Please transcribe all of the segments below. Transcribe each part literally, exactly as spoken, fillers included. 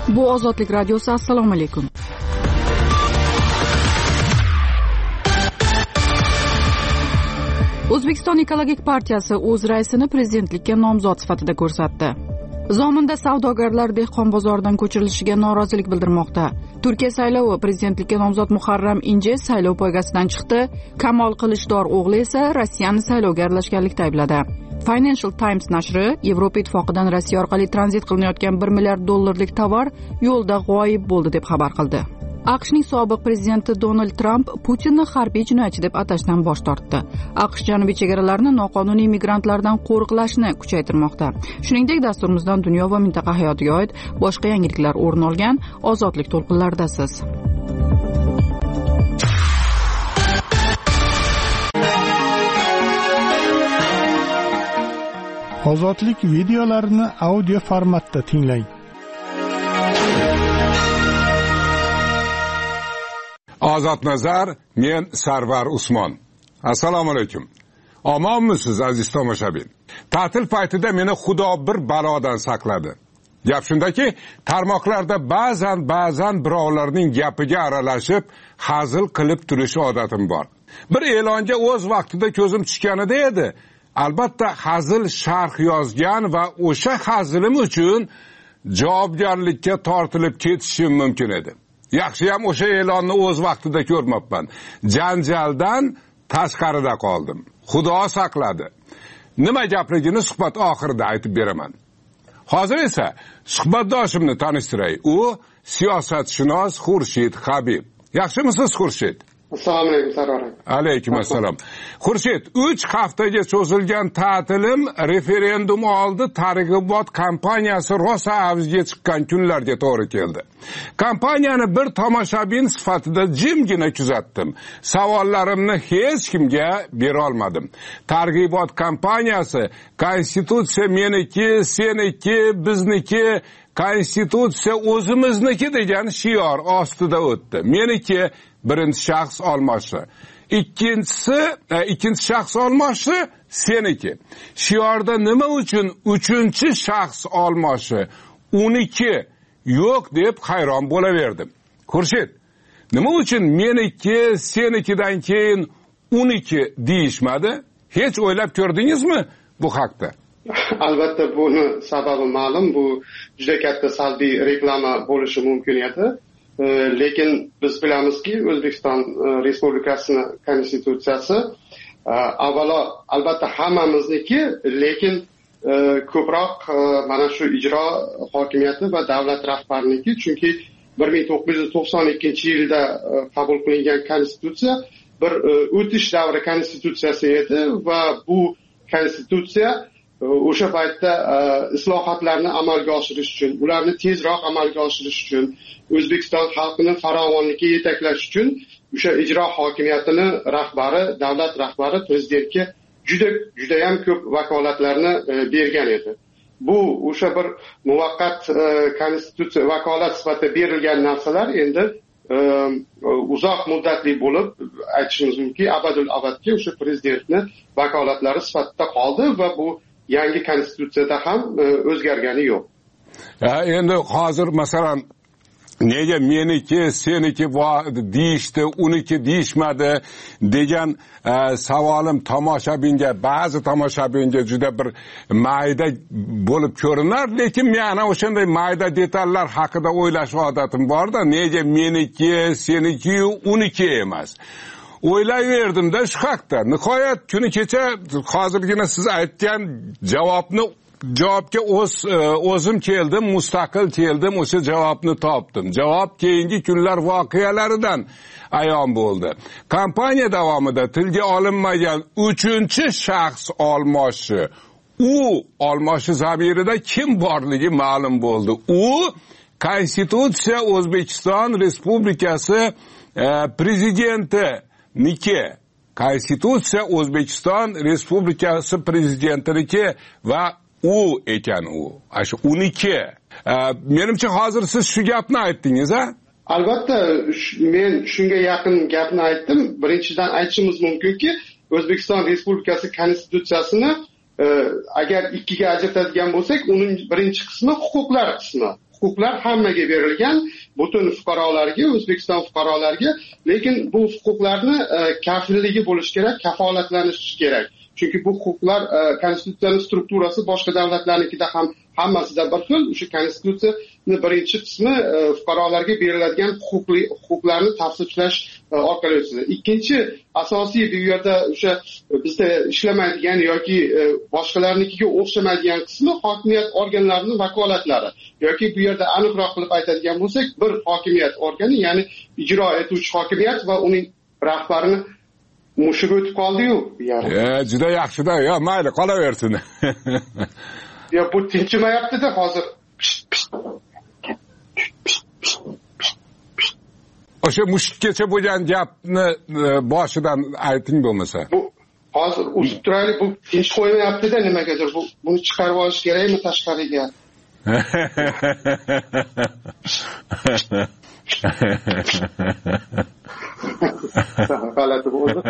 Bu Ozodlik radiosi. Assalomu alaykum. O'zbekiston ekologik partiyasi o'z raisini prezidentlikka nomzod sifatida ko'rsatdi. Zominda savdogarlar dehqon bozoridan ko'chirilishiga norozilik bildirmoqda. Turkiya saylovi prezidentlikka nomzod Muharram Inje saylov poygasidan chiqdi. Kamol Qilichdarov o'g'li esa Rossiyani saylovga aralashganlikda aybladi. Financial Times nashri Yevropa ittifoqidan Rossiya orqali tranzit qilinayotgan bir milliard dollarlik tovar yo'lda g'oyib bo'ldi deb xabar qildi. AQShning sobiq prezidenti Donald Tramp Putinni harbiy jinoyatchi deb atashdan bosh tortdi. AQSh janubiy chegaralarini noqonuniy migrantlardan qo'riqlashni kuchaytirmoqda. Shuningdek, dasturimizdan dunyo va mintaqa hayotiga oid boshqa yangiliklar o'rin olgan. Ozodlik to'lqinlaridasiz. Ozodlik videolarini audio formatda tinglang. Ozod nazar, men Sarvar Usmon. Assalomu alaykum. Omonmisiz aziz tomoshabin? Ta'til paytida meni Xudo bir balodan saqladi. Gap shundaki, tarmoqlarda ba'zan ba'zan birovlarning gapiga aralashib, hazil qilib turish odatim bor. Bir e'longa o'z vaqtida ko'zim tushganida edi. Albatta hazil sharh yozgan va o'sha hazilim uchun javobgarlikka tortilib ketishim mumkin edi. Yaxshi ham o'sha e'lonni o'z vaqtida ko'rmabman. Janjaldan tashqarida qoldim. Xudo saqladi. Nima gapligini suhbat oxirida aytib beraman. Hozir esa suhbatdoshimni tanishtiray. U siyosatshunos Xurshid Habib. Yaxshimisiz Xurshid? Assalomu alaykum Sarvar. Alaykum assalom. Xurshid, uch haftaga cho'zilgan ta'tilim referendum oldi targ'ibot kampaniyasi rosa avjiga chiqqan kunlarga to'g'ri keldi. Kampaniyani bir tomoshabin sifatida jimgina kuzatdim. Savollarimni hech kimga bera olmadim. Targ'ibot kampaniyasi konstitutsiya meniki, seniki, bizniki, konstitutsiya o'zimizniki degan shior ostida o'tdi. Meniki birinchi shaxs olmoshi, ikkinchisi e, ikkinchi shaxs olmoshi seniki. Shiorda nima uchun uchinchi shaxs olmoshi uniki yo'q deb hayron bo'laverdim. Xurshid, nima uchun meniki senikidan keyin uniki deyishmadi? Hech o'ylab ko'rdingizmi bu haqda? Albatta buni sababi ma'lum, bu juda katta salbiy reklama bo'lishi mumkin edi. Lekin biz bilamizki, O'zbekiston Respublikasining konstitutsiyasi avvalo albatta hammamizniki, lekin ko'proq mana shu ijro hokimiyati va davlat rahbariniki, chunki bir ming to'qqiz yuz to'qson ikkinchi yilda qabul qilingan konstitutsiya bir o'tish davri konstitutsiyasi edi va bu konstitutsiya o'sha paytda islohotlarni amalga oshirish uchun, ularni tezroq amalga oshirish uchun, O'zbekiston xalqini farovonlikka yetaklash uchun o'sha ijro hokimiyatini rahbari, davlat rahbari prezidentga juda juda ham ko'p vakolatlarni bergan edi. Bu o'sha bir muvaqqat konstitutsiya vakolat sifatida berilgan narsalar endi uzoq muddatli bo'lib, aytishimiz mumkin, abadul abadga o'sha prezidentni vakolatlari sifatida qoldi va bu yangi konstitutsiyada ham o'zgargani yo'q. Endi hozir masalan nega meniki, seniki deyishdi, uniki deyishmadi degan e, savolim tomoshabinga, ba'zi tomoshabinga juda bir mayda bo'lib ko'rinar, lekin men ana o'shanday mayda detallar haqida o'ylash odatim bor-da, nega meniki, seniki, uniki emas. O'ylayverdimda shu haqda. Nihoyat kuni kecha hozirgina siz aytgan javobni javobga o'z o'zim keldim, mustaqil keldim, o'sha javobni topdim. Javob keyingi kunlar voqealaridan ayon bo'ldi. Kampaniya davomida tilga olinmagan uchinchi shaxs olmoshi, u olmoshi zamirida kim borligi ma'lum bo'ldi. U Konstitutsiya O'zbekiston Respublikasi e, prezidenti niki, Konstitutsiya O'zbekiston Respublikasi prezidentiniki va u ekan u. Ashu uniki. E, menimcha hozir siz shu gapni aytdingiz, a? Albatta, men shunga yaqin gapni aytdim. Birinchidan aytishimiz mumkinki, O'zbekiston Respublikasi konstitutsiyasini e, agar ikkiga ajratadigan bo'lsak, uning birinchi qismi huquqlar qismi. huquqlar hammaga berilgan, butun fuqarolarga, O'zbekiston fuqarolariga, lekin bu huquqlarni kafilligi bo'lishi kerak, kafolatlanishi kerak. Chunki bu huquqlar konstitutsiyaning strukturasi boshqa davlatlarnikida ham hammasida bir xil. O'sha konstitutsiyaning birinchi qismi fuqarolarga beriladigan huquqli huquqlarni tavsiflash orqali o'tadi. Ikkinchi asosiy bu yerda o'sha bizda ishlamaydigan yoki boshqalarnikiga o'xshamaydigan qismi hokimiyat organlarining vakolatlari. Yoki bu yerda aniqroq qilib aytadigan bo'lsak, bir hokimiyat organi, ya'ni ijro etuvchi hokimiyat va uning rahbarini mushuk o'tib qoldi-yu, ya'ni. E, juda yaxshi-da, yo, mayli, qolaversin. Yo, bu tinchimayapti-da hozir. O'sha mushukgacha bo'lgan gapni boshidan ayting bo'lmasa. Bu hozir o'sib turaylik, bu tinch qo'ymayapti-da nimagadir. Bu buni chiqarib olish kerakmi tashqariga? G'alati bo'ldi.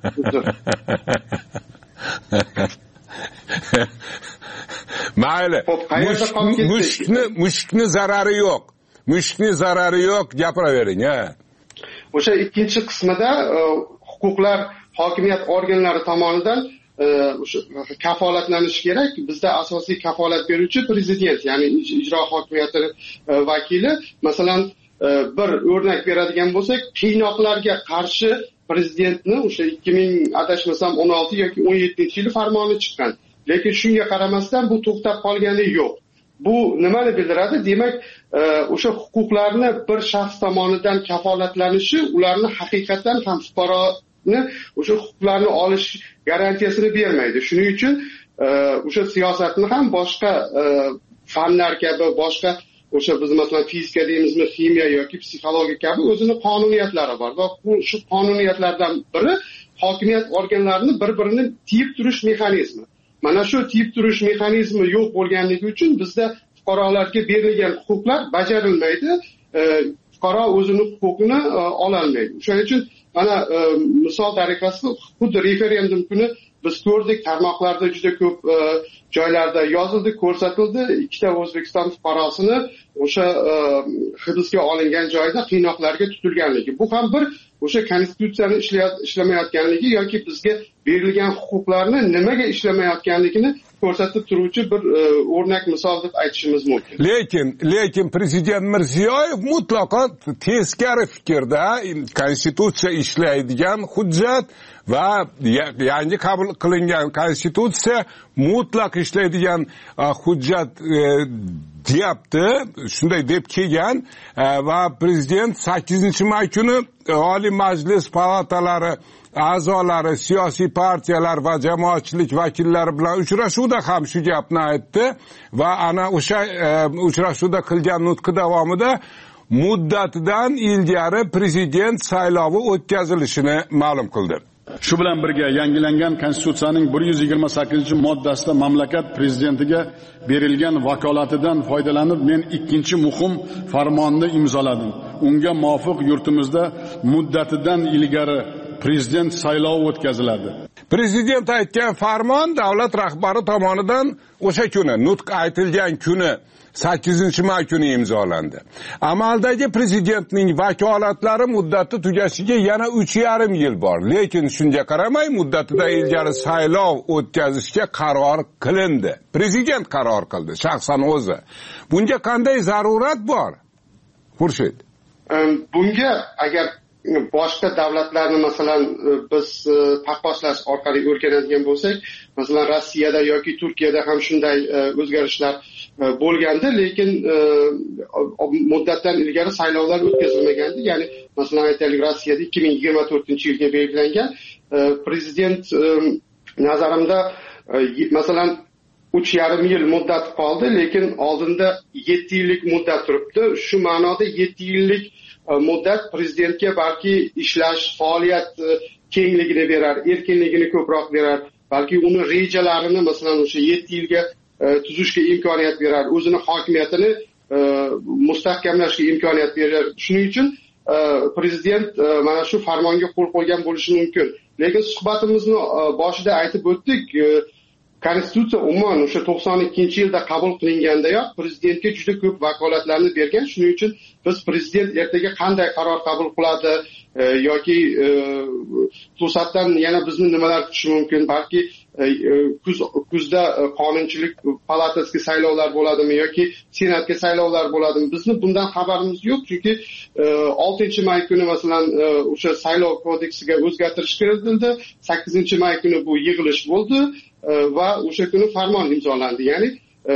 Mayli. Mushukni mushukni zarari yo'q. Mushukni zarari yo'q, gapiravering, ha. O'sha ikkinchi qismida huquqlar hokimiyat organlari tomonidan o'sha kafolatlanishi kerak. Bizda asosiy kafolat beruvchi prezident, ya'ni ijro hokimiyati vakili. Masalan, bir o'rnak beradigan bo'lsak, qiynoqlarga qarshi prezidentni o'sha ikki ming adashmasam o'n olti yoki o'n yettinchi yil farmoni chiqqan. Lekin shunga qaramasdan bu to'xtab qolgani yo'q. Bu nimani bildiradi? Demak, o'sha huquqlarni bir shaxs tomonidan kafolatlanishi ularni haqiqatan ham fuqaroni o'sha huquqlarni olish garantiyasini bermaydi. Shuning uchun o'sha siyosatni ham boshqa fanlar kabi, boshqa o'sha biz masalan fizika deymizmi, ximiya yoki psixologiya kabi o'zini qonuniyatlari bor va bu shu qonuniyatlardan biri hokimiyat organlarini bir-birini tiyib turish mexanizmi. Mana shu tiyib turish mexanizmi yo'q bo'lganligi uchun bizda fuqarolarga berilgan huquqlar bajarilmaydi, fuqaro o'zining huquqini ola olmaydi. Shuning uchun mana misol tariqasida xuddi referendum kuni biz ko'rdik, tarmoqlarda juda ko'p joylarda yozildi, ko'rsatildi, ikkita O'zbekiston fuqarosini o'sha hibsga olingan joyda qiynoqlarga tutilganligi. Bu ham bir o'sha konstitutsiyani ishlamayotganligi yoki bizga berilgan huquqlarni nimaga ishlamayotganligini ko'rsatib turuvchi bir o'rnak misol deb aytishimiz mumkin. Lekin, lekin prezident Mirziyoyev mutlaqo teskari fikrda konstitutsiya ishlaydigan hujjat va yangi qabul qilingan konstitutsiya mutlaq ishlaydigan hujjat deyapti, shunday deb kelgan va prezident sakkizinchi may kuni Oliy Majlis palatalari a'zolari, siyosiy partiyalar va jamoatchilik vakillari bilan uchrashuvda ham shu gapni aytdi va ana o'sha uchrashuvda qilgan nutqi davomida muddatidan ilgari prezident saylovi o'tkazilishini ma'lum qildi. Shu bilan birga yangilangan konstitutsiyaning bir yuz yigirma sakkizinchi moddasida mamlakat prezidentiga berilgan vakolatidan foydalanib men ikkinchi muhim farmonni imzoladim. Unga muvofiq yurtimizda muddatidan ilgari prezident saylovi o'tkaziladi. Prezident aytgan farmon davlat rahbari tomonidan o'sha kuni nutq aytilgan kuni sakkizinchi may kuni imzolandi. Amaldagi prezidentning vakolatlari muddati tugashiga yana uch yarim yil bor. Lekin shunga qaramay muddatidan ilgari saylov o'tkazishga qaror qilindi. Prezident qaror qildi shaxsan o'zi. Bunga qanday zarurat bor? Xurshid. Bunga agar boshqa davlatlarni masalan biz taqqoslash orqali o'rganadigan bo'lsak, masalan Rossiyada yoki Turkiyada ham shunday o'zgarishlar bo'lgandi, lekin muddatdan ilgari saylovlar o'tkazilmagandi. Ya'ni masalan aytaylik, Rossiyada ikki ming yigirma to'rtinchi yilga belgilangan prezident nazarimda masalan uch yarim yil muddat qoldi, lekin oldinda yetti yillik muddat turibdi. Shu ma'noda yetti yillik muddat prezidentga balki ishlash, faoliyat kengligini berar, erkinligini ko'proq berar, balki uni rejalarini masalan o'sha yetti yilga tuzishga imkoniyat berar, o'zini hokimiyatini mustahkamlashga imkoniyat berar. Shuning uchun prezident mana shu farmonga qo'l qo'ygan bo'lishi mumkin. Lekin suhbatimizni boshida aytib o'tdik, konstitutsiya umuman o'sha to'qson ikkinchi yilda qabul qilingandayoq prezidentga juda ko'p vakolatlarni bergan. Shuning uchun biz prezident ertaga qanday qaror qabul qiladi yoki to'satdan yana bizni nimalar kutishi mumkin, balki kuz kuzda qonunchilik palatasiga saylovlar bo'ladimi yoki senatga saylovlar bo'ladimi, bizni bundan xabarimiz yo'q. Chunki oltinchi may kuni masalan o'sha saylov kodeksiga o'zgartirish kiritildi, sakkizinchi may kuni bu yig'ilish bo'ldi va o'sha kuni farmon imzolandi. Ya'ni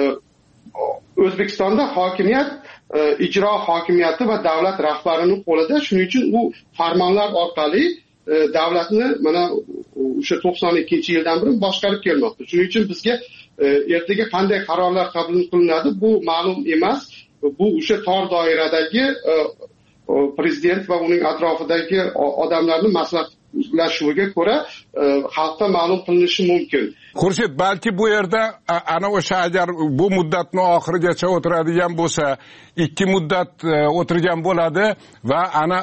O'zbekistonda hokimiyat ijro hokimiyati va davlat rahbarining qo'lida. Shuning uchun u farmonlar orqali davlatni mana o'sha to'qson ikkinchi yildan beri boshqarib kelmoqda. Shuning uchun bizga ertaga qanday qarorlar qabul qilinadi bu ma'lum emas. Bu o'sha tor doiradagi prezident va uning atrofidagi odamlarning maslahatlashuviga ko'ra xalqqa ma'lum qilinishi mumkin. Xurshid, balki bu yerda ana o'sha agar bu muddatni oxirigacha o'tiradigan bo'lsa, ikki muddat o'tirgan bo'ladi va ana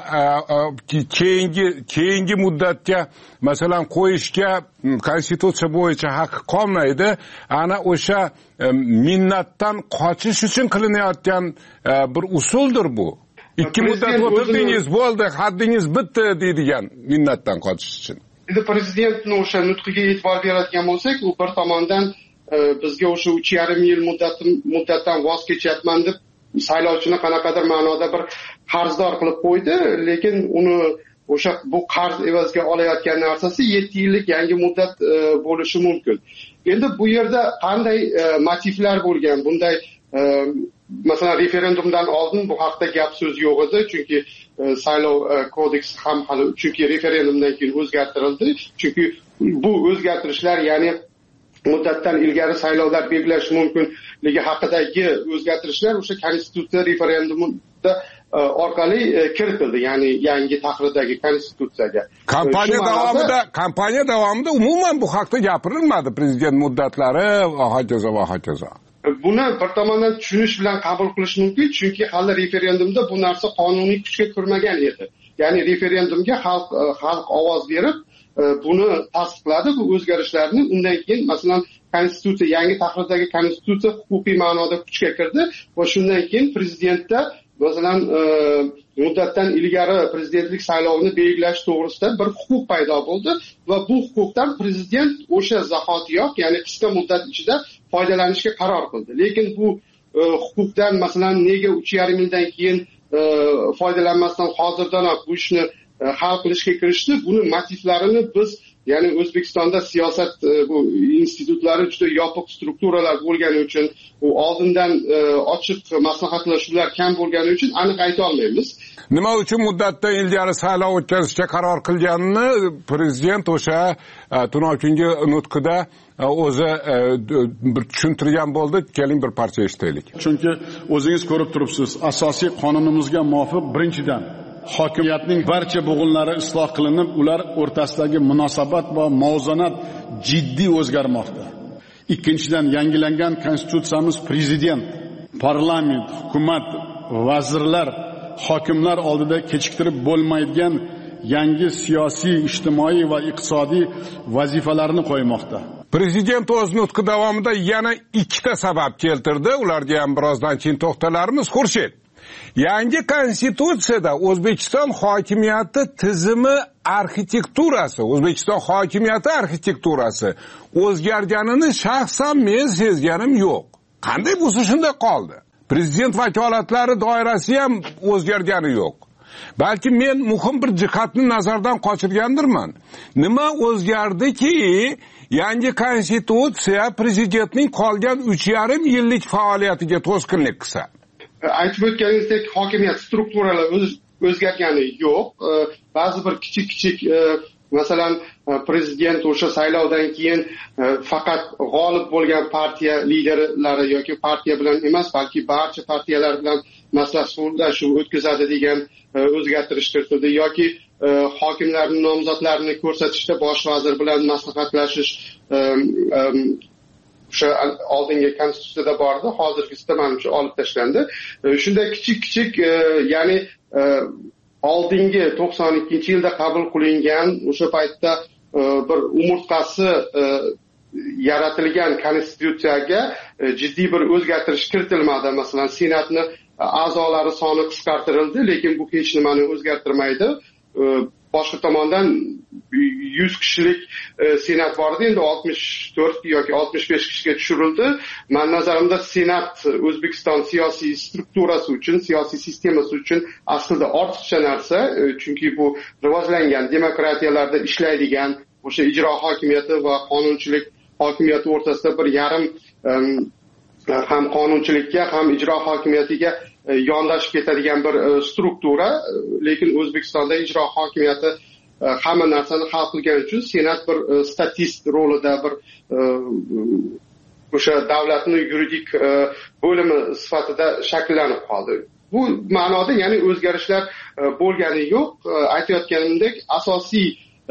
keyingi keyingi muddatga masalan qo'yishga konstitutsiya bo'yicha haqqi qolmaydi. Ana o'sha minnatdan qochish uchun qilinayotgan bir usuldir bu. Ikki muddat o'tirdingiz, bo'ldi, haddingiz bitdi deydigan minnatdan qochish uchun. Endi prezidentning o'sha nutqiga e'tibor beradigan bo'lsak, u bir tomondan bizga o'sha uch yarim yil muddatdan voz kechyapman deb saylovchini qanaqadir ma'noda bir qarzdor qilib qo'ydi, lekin uni o'sha bu qarz evaziga olayotgan narsasi yetti yillik yangi muddat bo'lishi mumkin. Endi bu yerda qanday motivlar bo'lgan? Bunday masalan referendumdan oldin bu haqda gap so'z yo'q edi, chunki saylov kodeksi ham hali chunki referendumdan keyin o'zgartirildi. Chunki bu o'zgartirishlar, ya'ni muddatdan ilgari saylovlar belgilash mumkinligi haqidagi o'zgartirishlar o'sha konstitutsiya referendumida orqali kiritildi, ya'ni yangi tahrirdagi konstitutsiyaga. Kampaniya davomida kampaniya davomida umuman bu haqda gapirilmadi, prezident muddatlari va hokazo va hokazo. Buni bir tomondan tushunish bilan qabul qilish mumkin, chunki hali referendumda bu narsa qonuniy kuchga kirmagan edi. Ya'ni referendumga xalq xalq ovoz berib buni tasdiqladi, bu o'zgarishlarni. Undan keyin masalan konstitutsiya, yangi tahrirdagi konstitutsiya huquqiy ma'noda kuchga kirdi va shundan keyin prezidentda masalan muddatdan ilgari prezidentlik saylovini belgilash to'g'risida bir huquq paydo bo'ldi va bu huquqdan prezident o'sha zahotiyoq, ya'ni qisqa muddat ichida foydalanishga qaror qildi. Lekin bu huquqdan masalan nega uch yarim yildan keyin foydalanmasdan hozirdanoq bu ishni hal qilishga kirishdi? Buni motivlarini biz, ya'ni O'zbekistonda siyosat bu institutlari juda yopiq strukturalar bo'lgani uchun, u oldindan ochiq maslahatlashuvlar kam bo'lgani uchun aniq ayta olmaymiz. Nima uchun muddatdan ilgari saylov o'tkazishga qaror qilganini prezident o'sha tunov kungi nutqida o'zi bir tushuntirgan bo'ldi. Keling bir parcha eshitaylik. Chunki o'zingiz ko'rib turibsiz, asosiy qonunimizga muvofiq birinchidan hokimiyatning barcha bo'g'inlari isloh qilinib, ular o'rtasidagi munosabat va muvozanat jiddiy o'zgarmoqda. Ikkinchidan, yangilangan konstitutsiyamiz prezident, parlament, hukumat, vazirlar, hokimlar oldida kechiktirib bo'lmaydigan yangi siyosiy, ijtimoiy va iqtisodiy vazifalarni qo'ymoqda. Prezident o'z nutqi davomida yana ikkita sabab keltirdi. Ularga ham birozdan keyin to'xtalarmiz. Xurshid, yangi konstitutsiyada O'zbekiston hokimiyati tizimi arxitekturasi, O'zbekiston hokimiyati arxitekturasi o'zgarganini shaxsan men sezganim yo'q. Qanday bo'lsa shunday qoldi. Prezident vakolatlari doirasi ham o'zgargani yo'q. Balki men muhim bir jihatni nazardan qochirgandirman. Nima o'zgardiki, yangi konstitutsiya prezidentning qolgan uch yarim yillik faoliyatiga to'sqinlik qilsa? Aytib o'tganingizdek, hokimiyat strukturalari o'zgargani yo'q. Ba'zi bir kichik-kichik masalan prezident o'sha saylovdan keyin faqat g'olib bo'lgan partiya liderlari yoki partiya bilan emas, balki barcha partiyalar bilan maslahatlashuv o'tkazadi degan o'zgartirish kiritildi, yoki hokimlarning nomzodlarini ko'rsatishda bosh vazir bilan maslahatlashish o'sha oldingi konstitutsiyada bor edi, hozirgisida menimcha olib tashlandi. Shunday kichik-kichik, ya'ni oldingi to'qson ikkinchi yilda qabul qilingan o'sha paytda bir umurtqasi yaratilgan konstitutsiyaga jiddiy bir o'zgartirish kiritilmadi. Masalan, senatni a'zolari soni qisqartirildi, lekin bu hech nimani o'zgartirmaydi. Boshqa tomondan yuz kishilik senat bor edi, endi oltmish to'rt yoki oltmish besh kishiga tushirildi. Men nazarimda senat O'zbekiston siyosiy strukturasi uchun, siyosiy sistemasi uchun aslida ortiqcha narsa, chunki bu rivojlangan demokratiyalarda ishlaydigan o'sha ijro hokimiyati va qonunchilik hokimiyati o'rtasida bir yarim ham qonunchilikka ham ijro hokimiyatiga yondashib ketadigan bir struktura, lekin O'zbekistonda ijro hokimiyati hamma narsani hal qilgani uchun senat bir statist rolida, bir o'sha davlatning yuridik bo'limi sifatida shakllanib qoldi. Bu ma'noda ya'ni o'zgarishlar bo'lgani yo'q. Aytayotganimdek, asosiy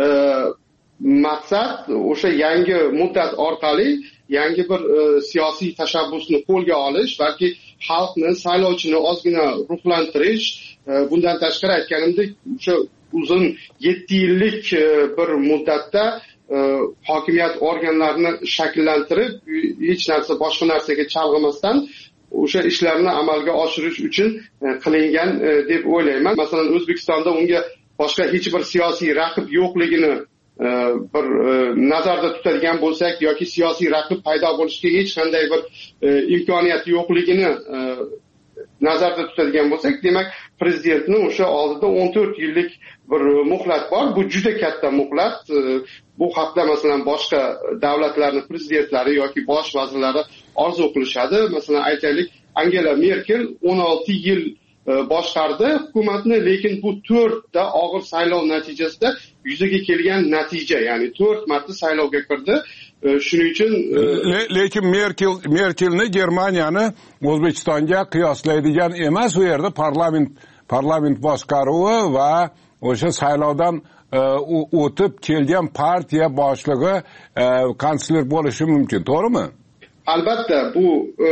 maqsad o'sha yangi muddat orqali yangi bir siyosiy tashabbusni qo'lga olish, balki xalqni, saylovchini ozgina ruhlantirish. Bundan tashqari aytganimdek, o'sha uzun yetti yillik bir muddatda hokimiyat organlarini shakllantirib, hech narsa boshqa narsaga chalg'imasdan o'sha ishlarni amalga oshirish uchun qilingan deb o'ylayman. Masalan, O'zbekistonda unga boshqa hech bir siyosiy raqib yo'qligini bir nazarda tutadigan bo'lsak yoki siyosiy raqib paydo bo'lishiga hech qanday bir imkoniyat yo'qligini nazarda tutadigan bo'lsak, demak, prezidentning o'sha oldida o'n to'rt yillik bir muhlat bor. Bu juda katta muhlat. Bu haqda masalan boshqa davlatlarning prezidentlari yoki bosh vazirlari orzu qilishadi. Masalan, aytaylik, Angela Merkel o'n olti yil boshqardi hukumatni, lekin bu to'rtta og'ir saylov natijasida yuzaga kelgan natija, ya'ni to'rt marta saylovga kirdi. Shuning uchun Le- lekin Merkel Merkelni Germaniyani O'zbekistonga qiyoslaydigan emas, u yerda parlament parlament boshqaruvi va o'sha saylovdan o'tib kelgan partiya boshlig'i kansler bo'lishi mumkin, to'g'rimi? Albatta, bu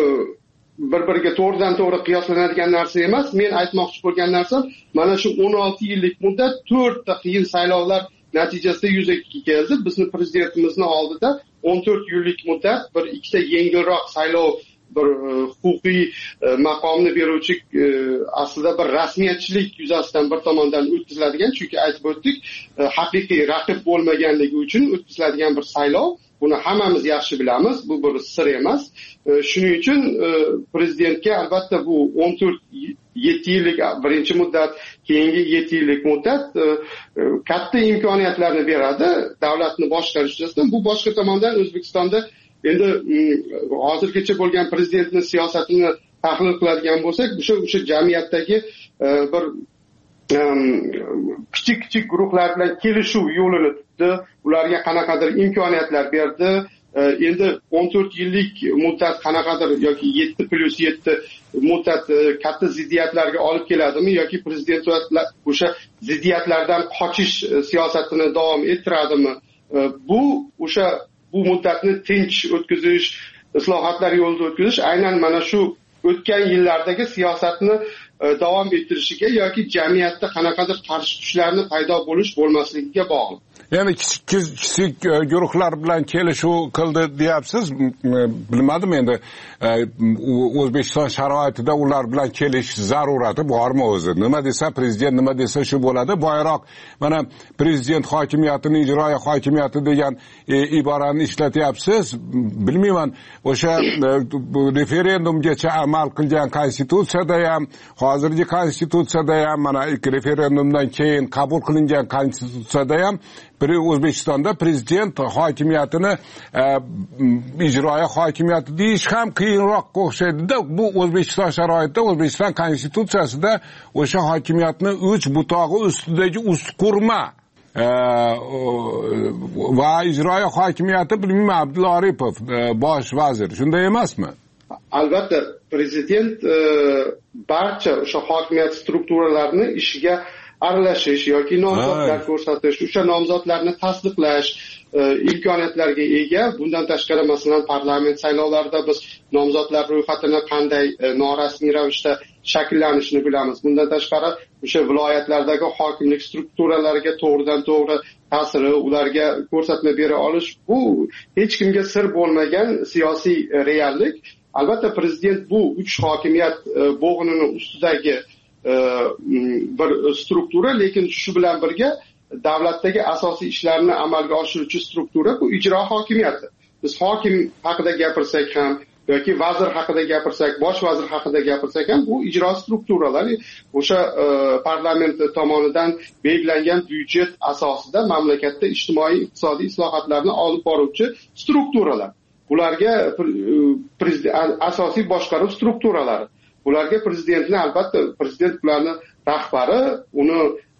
bir-biriga to'g'ridan to'g'ri qiyoslanadigan narsa emas. Men aytmoqchi bo'lgan narsam, mana shu o'n olti yillik muddat to'rtta qiyin saylovlar natijasida yuzaga keldi. Bizni prezidentimizning oldida o'n to'rt yillik muddat bir ikkita yengilroq saylov, bir huquqiy maqomni beruvchi aslida bir rasmiyatchilik yuzasidan bir tomondan o'tkaziladigan, chunki aytib o'tdik, haqiqiy raqib bo'lmaganligi uchun o'tkaziladigan bir saylov. Buni hammamiz yaxshi bilamiz, bu bir sir emas. Shuning uchun prezidentga albatta bu o'n to'rt yetti yillik birinchi muddat, keyingi yetti yillik muddat katta imkoniyatlarni beradi davlatni boshqarish uchun. Bu boshqa tomondan O'zbekistonda endi hozirgacha bo'lgan prezidentning siyosatini tahlil qiladigan bo'lsak, o'sha o'sha jamiyatdagi bir kichik-kichik guruhlar bilan kelishuv yo'lini tutdi, ularga qanaqadir imkoniyatlar berdi. Endi o'n to'rt yillik muddat qanaqadir yoki yetti plyus yetti muddat katta ziddiyatlarga olib keladimi yoki prezident o'sha ziddiyatlardan qochish siyosatini davom ettiradimi? Bu o'sha bu muddatni tinch o'tkazish, islohotlar yo'lida o'tkazish aynan mana shu o'tgan yillardagi siyosatni davom ettirishiga yoki jamiyatda qanaqadir qarshi kuchlarni paydo bo'lish bo'lmasligiga bog'liq. Ya'ni kichik kichik guruhlar bilan kelishuv qildi deyapsiz. Bilmadim endi O'zbekiston sharoitida ular bilan kelish zarurati bormi o'zi? Nima desa prezident, nima desa shu bo'ladi. Boyroq mana prezident hokimiyatini ijroiya hokimiyati degan iborani ishlatyapsiz. Bilmayman, o'sha referendumgacha amal qilgan konstitutsiyada ham, hozirgi konstitutsiyada ham, mana referendumdan keyin qabul qilingan konstitutsiyada ham bir O'zbekistonda prezident hokimiyatini ijroiya hokimiyati deyish ham qiyinroq o'xshaydi-da. Bu O'zbekiston sharoitida, O'zbekiston konstitutsiyasida o'sha hokimiyatni uch butog'i ustidagi ustqurma va ijroiya hokimiyati, bilmayman, Abdulla Aripov bosh vazir, shunday emasmi? Albatta, prezident barcha o'sha hokimiyat strukturalarini ishiga aralashish yoki nomzodlar ko'rsatish, o'sha nomzodlarni tasdiqlash imkoniyatlariga ega. Bundan tashqari, masalan, parlament saylovlarida biz nomzodlar ro'yxatini qanday norasmiy ravishda shakllanishini bilamiz. Bundan tashqari, o'sha viloyatlardagi hokimlik strukturalariga to'g'ridan to'g'ri ta'siri, ularga ko'rsatma bera olish bu hech kimga sir bo'lmagan siyosiy reallik. Albatta prezident bu uch hokimiyat bo'g'inini ustidagi bir struktura, lekin shu bilan birga davlatdagi asosiy ishlarni amalga oshiruvchi struktura bu ijro hokimiyati. Biz hokim haqida gapirsak ham yoki vazir haqida gapirsak, bosh vazir haqida gapirsak ham bu ijro strukturalar, o'sha parlament tomonidan belgilangan byudjet asosida mamlakatda ijtimoiy iqtisodiy islohotlarni olib boruvchi strukturalar. Bularga asosiy boshqaruv strukturalari. Bularga prezidentni albatta prezident ularni rahbari, uni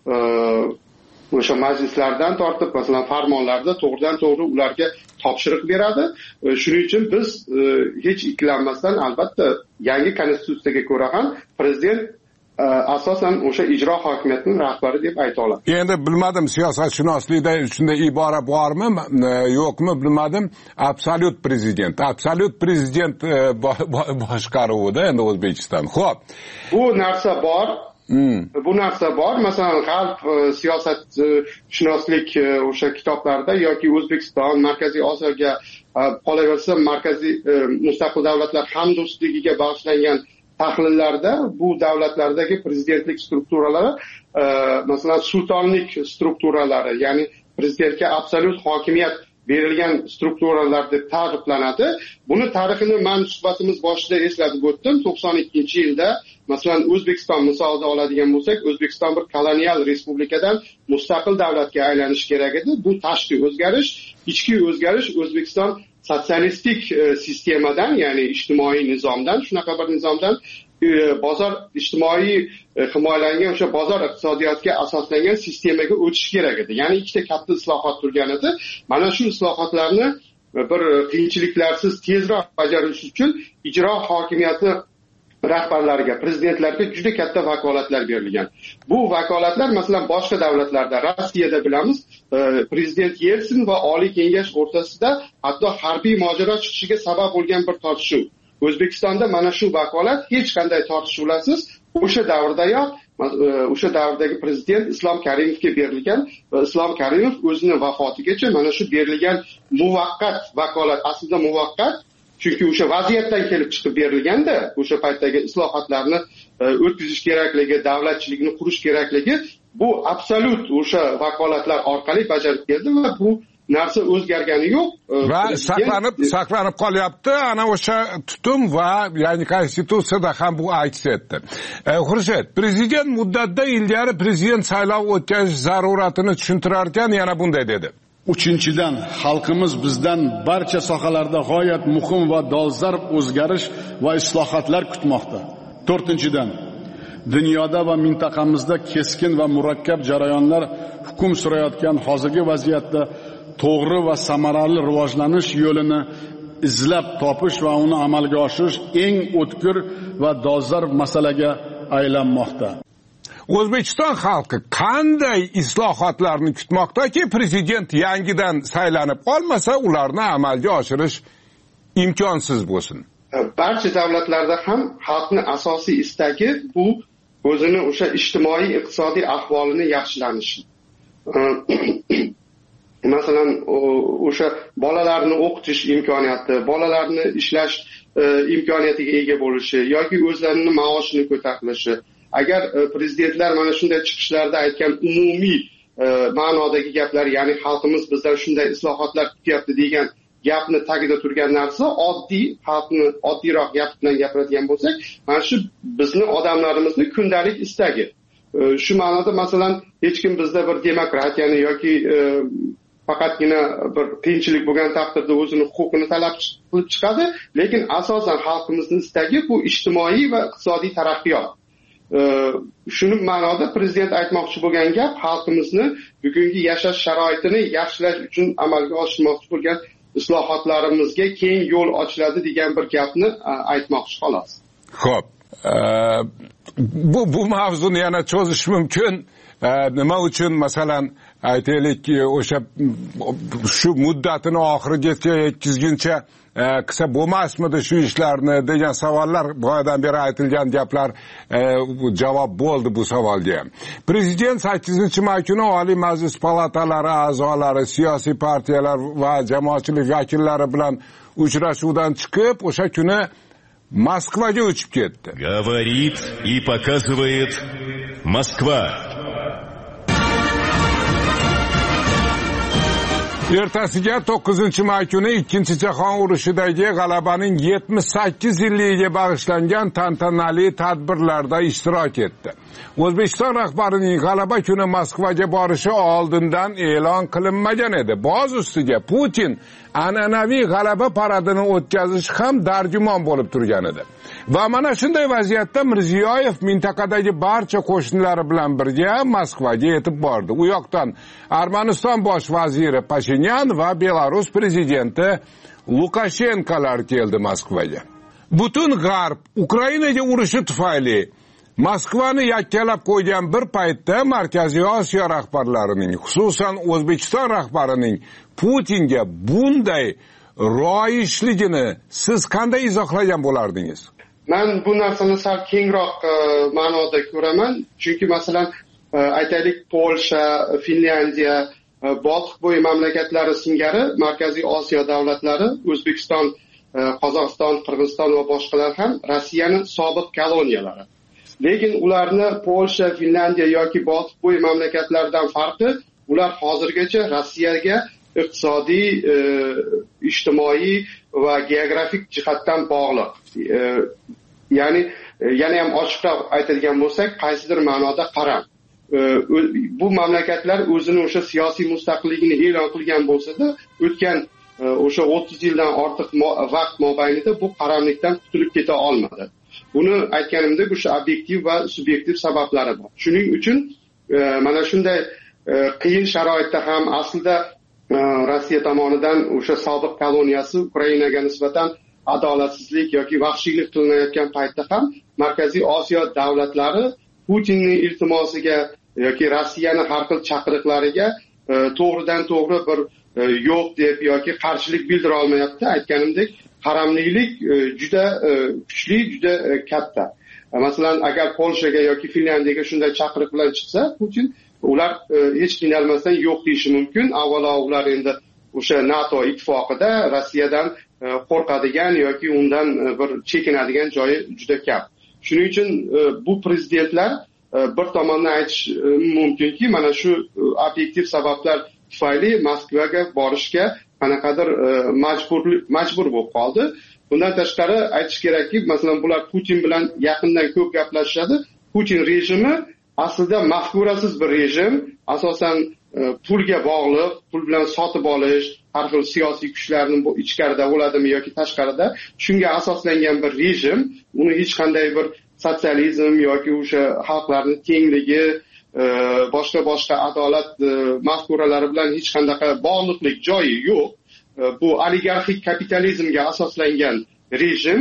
o'sha majlislardan tortib, masalan, farmonlarda to'g'ridan to'g'ri ularga topshiriq beradi. Shuning uchun biz hech ikkilanmasdan albatta yangi konstitutsiyaga ko'ra ham prezident asosan o'sha ijro hokimiyatining rahbari deb ayta olaman. Endi bilmadim, siyosatshunoslikda shunday ibora bormi, yo'qmi bilmadim. Absolut prezident, absolut prezident boshqaruvida endi O'zbekiston. Xo'p. Bu narsa bor. Hmm. Bu narsa bor. Masalan, g'arb siyosatshunoslik o'sha kitoblarda yoki O'zbekiston, Markaziy Osiyoga qolaversa, markaziy mustaqil davlatlar hamdo'stligiga bag'ishlangan tahlillarda bu davlatlardagi prezidentlik strukturalari, masalan, sultonlik strukturalari, ya'ni prezidentga absolut hokimiyat berilgan strukturalar deb ta'riflanadi. Buni tarixini men suhbatimiz boshida eslatib o'tdim. to'qson ikkinchi yilda masalan O'zbekiston misolida oladigan bo'lsak, O'zbekiston bir kolonial respublikadan mustaqil davlatga aylanish kerak edi. Bu tashqi o'zgarish, ichki o'zgarish O'zbekiston sotsialistik sistemadan, ya'ni ijtimoiy nizomdan, shunaqa bir nizomdan bozor ijtimoiy himoyalangan o'sha bozor iqtisodiyotiga asoslangan sistemaga o'tish kerak edi. Ya'ni ikkita katta islohot turgan edi. Mana shu islohotlarni bir qiyinchiliklarsiz tezroq bajarish uchun ijro hokimiyati rahbarlariga, prezidentlarga juda katta vakolatlar berilgan. Bu vakolatlar masalan boshqa davlatlarda, Rossiyada bilamiz, prezident Yelsin va Oliy Kengash o'rtasida hatto harbiy mojaro chiqishiga sabab bo'lgan bir tortishuv. O'zbekistonda mana shu vakolat hech qanday tortishuvlarsiz o'sha davrdayoq o'sha davrdagi prezident Islom Karimovga berilgan va Islom Karimov o'zining vafotigacha mana shu berilgan muvaqqat vakolat, aslida muvaqqat, chunki o'sha vaziyatdan kelib chiqib berilganda, o'sha paytdagi islohotlarni o'tkazish kerakligi, davlatchilikni qurish kerakligi bu absolut o'sha vakolatlar orqali bajarib keldi va bu narsa o'zgargani yo'q. Va saqlanib, saqlanib qolyapti. Ana o'sha tutum va ya'ni konstitutsiyada ham bu aks etdi. Xurshid, prezident muddatda ilgari prezident saylovi o'tkazish zaruratini tushuntirar ekan, yana bunday dedi. Uchinchidan, xalqimiz bizdan barcha sohalarda g'oyat muhim va dolzarb o'zgarish va islohotlar kutmoqda. To'rtinchidan, dunyoda va mintaqamizda keskin va murakkab jarayonlar hukm surayotgan hozirgi vaziyatda to'g'ri va samarali rivojlanish yo'lini izlab topish va uni amalga oshirish eng o'tkir va dolzarb masalaga aylanmoqda. O'zbekiston xalqi qanday islohotlarni kutmoqdaki, prezident yangidan saylanib qolmasa, ularni amalga oshirish imkonsiz bo'lsin? Barcha davlatlarda ham xalqning asosiy istagi bu o'zini o'sha ijtimoiy iqtisodiy ahvolini yaxshilanishi. Masalan, o'sha bolalarni o'qitish imkoniyati, bolalarni ishlash imkoniyatiga ega bo'lishi yoki o'zlarining maoshini ko'tarilishi. Agar prezidentlar mana shunday chiqishlarda aytgan umumiy ma'nodagi gaplar, ya'ni xalqimiz bizdan shunday islohotlar kutyapti degan gapni tagida turgan narsa oddiy, xalqni oddiyroq gap bilan gapiradigan bo'lsak, mana shu bizni odamlarimizni kundalik istagi. Shu ma'noda masalan hech kim bizda bir demokratiyani yoki faqatgina bir qiyinchilik bo'lgan taqdirda o'zini huquqini talab qilib chiqadi, lekin asosan xalqimizning istagi bu ijtimoiy va iqtisodiy taraqqiyot. Shuning ma'noda prezident aytmoqchi bo'lgan gap xalqimizni bugungi yashash sharoitini yaxshilash uchun amalga oshirmoqchi bo'lgan islohotlarimizga keng yo'l ochiladi degan bir gapni aytmoqchi xolos. Xo'p, bu bu mavzuni yana cho'zish mumkin. Nima uchun masalan aytaylik o'sha shu muddatini oxirigacha yetkazguncha qilsa bo'lmasmidi shu ishlarni degan savollar boyadan beri aytilgan gaplar javob bo'ldi bu savolga. Prezident sakkizinchi may kuni Oliy Majlis palatalari a'zolari, siyosiy partiyalar va jamoatchilik vakillari bilan uchrashuvdan chiqib, o'sha kuni Moskvaga uchib ketdi. Говорит и показывает Москва. Ertasiga to'qqizinchi may kuni ikkinchi jahon urushidagi g'alabaning yetmish sakkiz yilligiga bag'ishlangan tantanali tadbirlarda ishtirok etdi. O'zbekiston rahbarining g'alaba kuni Moskvaga borishi oldindan e'lon qilinmagan edi. Boz ustiga Putin an'anaviy g'alaba paradini o'tkazish ham dargumon bo'lib turgan edi. Va mana shunday vaziyatda Mirziyoyev mintaqadagi barcha qo'shnilari bilan birga Moskvaga yetib bordi. U yoqdan Armaniston bosh vaziri Pashinyan va Belarus prezidenti Lukashenkolar keldi Moskvaga. Butun G'arb Ukrainaga urushi tufayli Moskvani yakkalab qo'ygan bir paytda Markaziy Osiyo rahbarlarining, xususan O'zbekiston rahbarining Putinga bunday royishligini siz qanday izohlagan bo'lardingiz? Men bu narsani sal kengroq ma'noda ko'raman. Chunki masalan, aytaylik Polsha, Finlyandiya, Boltiqbo'yi mamlakatlari singari Markaziy Osiyo davlatlari, O'zbekiston, Qozog'iston, Qirg'iziston va boshqalar ham Rossiyaning sobiq koloniyalari. Lekin ularni Polsha, Finlandiya yoki Boltiqbo'yi mamlakatlaridan farqi, ular hozirgacha Rossiyaga iqtisodiy, ijtimoiy va geografik jihatdan bog'liq. Ya'ni yana ham ochiqroq aytadigan bo'lsak, qaysidir ma'noda qaram. Bu mamlakatlar o'zini o'sha siyosiy mustaqilligini e'lon qilgan bo'lsa-da, o'tgan o'sha o'ttiz yildan ortiq vaqt mobaynida bu qaramlikdan qutulib keta olmadi. Buni aytganimdek, o'sha obyektiv va subyektiv sabablari bor. Shuning uchun mana shunday qiyin sharoitda ham aslida Rossiya tomonidan o'sha sobiq koloniyasi Ukrainaga nisbatan adolatsizlik yoki vahshiylik qilinayotgan paytda ham Markaziy Osiyo davlatlari Putinning iltimosiga yoki Rossiyani har xil chaqiriqlariga to'g'ridan to'g'ri bir yo'q deb yoki qarshilik bildira olmayapti. Aytganimdek, qaramlilik juda kuchli, juda katta. Masalan, agar Polshaga yoki Finlyandiyaga shunday chaqiriq bilan chiqsa, Putin ular hech qiynalmasdan yo'q deyishi mumkin. Avvalo ular endi o'sha NATO ittifoqida Rossiyadan qo'rqadigan yoki undan bir chekinadigan joyi juda kam. Shuning uchun bu prezidentlar bir tomondan aytish mumkinki, mana shu obyektiv sabablar tufayli Moskvaga borishga qanaqadir majbur majbur bo'lib qoldi. Bundan tashqari aytish kerakki, masalan, bular Putin bilan yaqindan ko'p gaplashadi. Putin rejimi aslida mafkurasiz bir rejim, asosan pulga bog'liq, pul bilan sotib olish, har xil siyosiy kuchlarning bu ichkarida bo'ladimi yoki tashqarida, shunga asoslangan bir rejim. Uni hech qanday bir sotsializm yoki o'sha xalqlarning tengligi, boshqa boshqa adolat mafkuralari bilan hech qanday bog'liqlik joyi yo'q. Bu oligarxik kapitalizmga asoslangan rejim,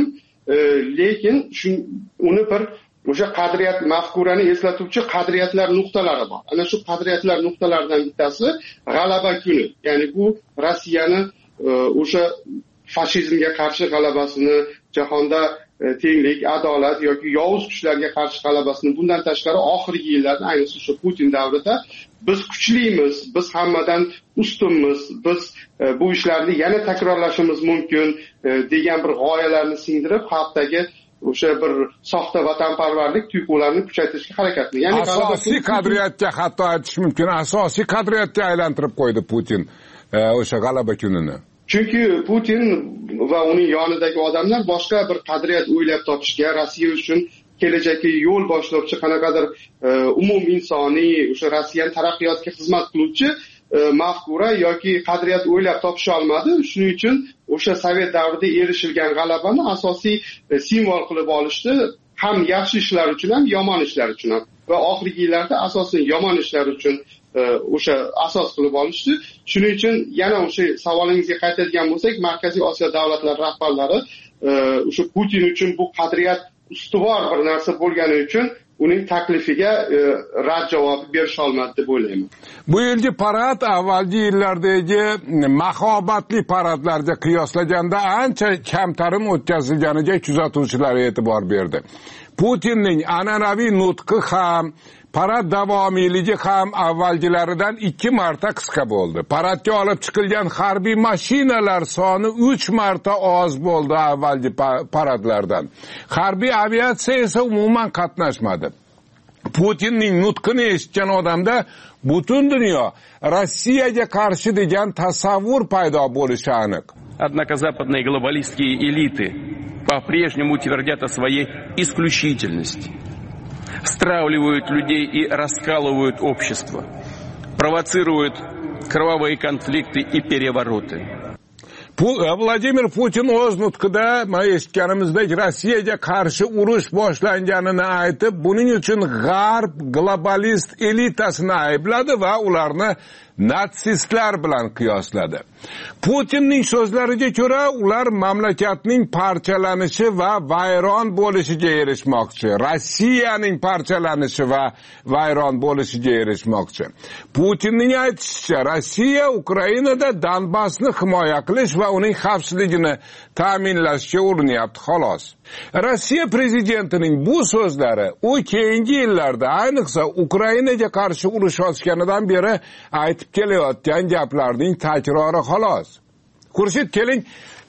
lekin uni bir o'sha qadriyat mafkurani eslatuvchi qadriyatlar nuqtalari bor. Ana shu qadriyatlar nuqtalaridan bittasi g'alaba kuni. Ya'ni bu Rossiyani o'sha fashizmga qarshi g'alabasini, jahonda tenglik, adolat yoki yovuz kuchlarga qarshi g'alabasini, bundan tashqari oxirgi yillarda, ayniqsa shu Putin davrida biz kuchlimiz, biz hammadan ustunmiz, biz bu ishlarni yana takrorlashimiz mumkin degan bir g'oyalarni singdirib, xalqdagi o'sha bir soxta vatanparvarlik tuyg'ularini kuchaytirishga harakat qildi. Ya'ni asosiy qadriyatga, hatto aytish mumkin, asosiy qadriyatga aylantirib qo'ydi Putin o'sha g'alaba kunini. Chunki Putin va uning yonidagi odamlar boshqa bir qadriyat o'ylab topishga, Rossiya uchun kelajakka yo'l boshlovchi qanaqadir umum insoniy, o'sha Rossiyani taraqqiyotga xizmat qiluvchi mafkura yoki qadriyat o'ylab topisha olmadi. Shuning uchun o'sha Sovet davrida erishilgan g'alabani asosiy simvol qilib olishdi, ham yaxshi ishlar uchun ham yomon ishlar uchun ham. Va oxirgi yillarda asosan yomon ishlar uchun o'sha asos qilib olishdi. Shuning uchun yana o'sha savolingizga qaytadigan bo'lsak, Markaziy Osiyo davlatlari rahbarlari o'sha Putin uchun bu qadriyat ustuvor bir narsa bo'lgani uchun uning taklifiga rad javobi berisha olmadi deb o'ylayman. Bu yilgi parad avvalgi yillardagi mahobatli paradlarga qiyoslaganda ancha kamtarin o'tkazilganiga kuzatuvchilar e'tibor berdi. Putinning an'anaviy nutqi ham, parad davomiyligi ham avvalgilaridan ikki marta qisqa bo'ldi. Paradga olib chiqilgan harbiy mashinalar soni uch marta oz bo'ldi avvalgi paradlardan. Harbiy aviatsiya esa umuman qatnashmadi. Putinning nutqini eshitgan odamda butun dunyo Rossiyaga qarshi degan tasavvur paydo bo'lishi aniq. Однако западные глобалистские элиты по-прежнему твердят о своей исключительности. Стравливают людей и раскалывают общество. Провоцируют кровавые конфликты и перевороты. Vladimir Putin o'z nutqida eshitganimizdek Rossiyaga qarshi urush boshlanganini aytib, buning uchun g'arb globalist elitasini aybladi va ularni natsistlar bilan qiyosladi. Putinning so'zlariga ko'ra, ular mamlakatning parchalanishi va vayron bo'lishiga erishmoqchi. Rossiyaning parchalanishi va vayron bo'lishiga erishmoqchi. Putinning aytishicha, Rossiya Ukrainada Donbassni himoya qilish va uning xavfsizligini ta'minlashga uriniryapti xolos. Rossiya prezidentining bu so'zlari u keyingi yillarda, ayniqsa Ukrainaga qarshi urush ochganidan beri aytib kelayotgan gaplarning takrori xolos. Xurshid, keling,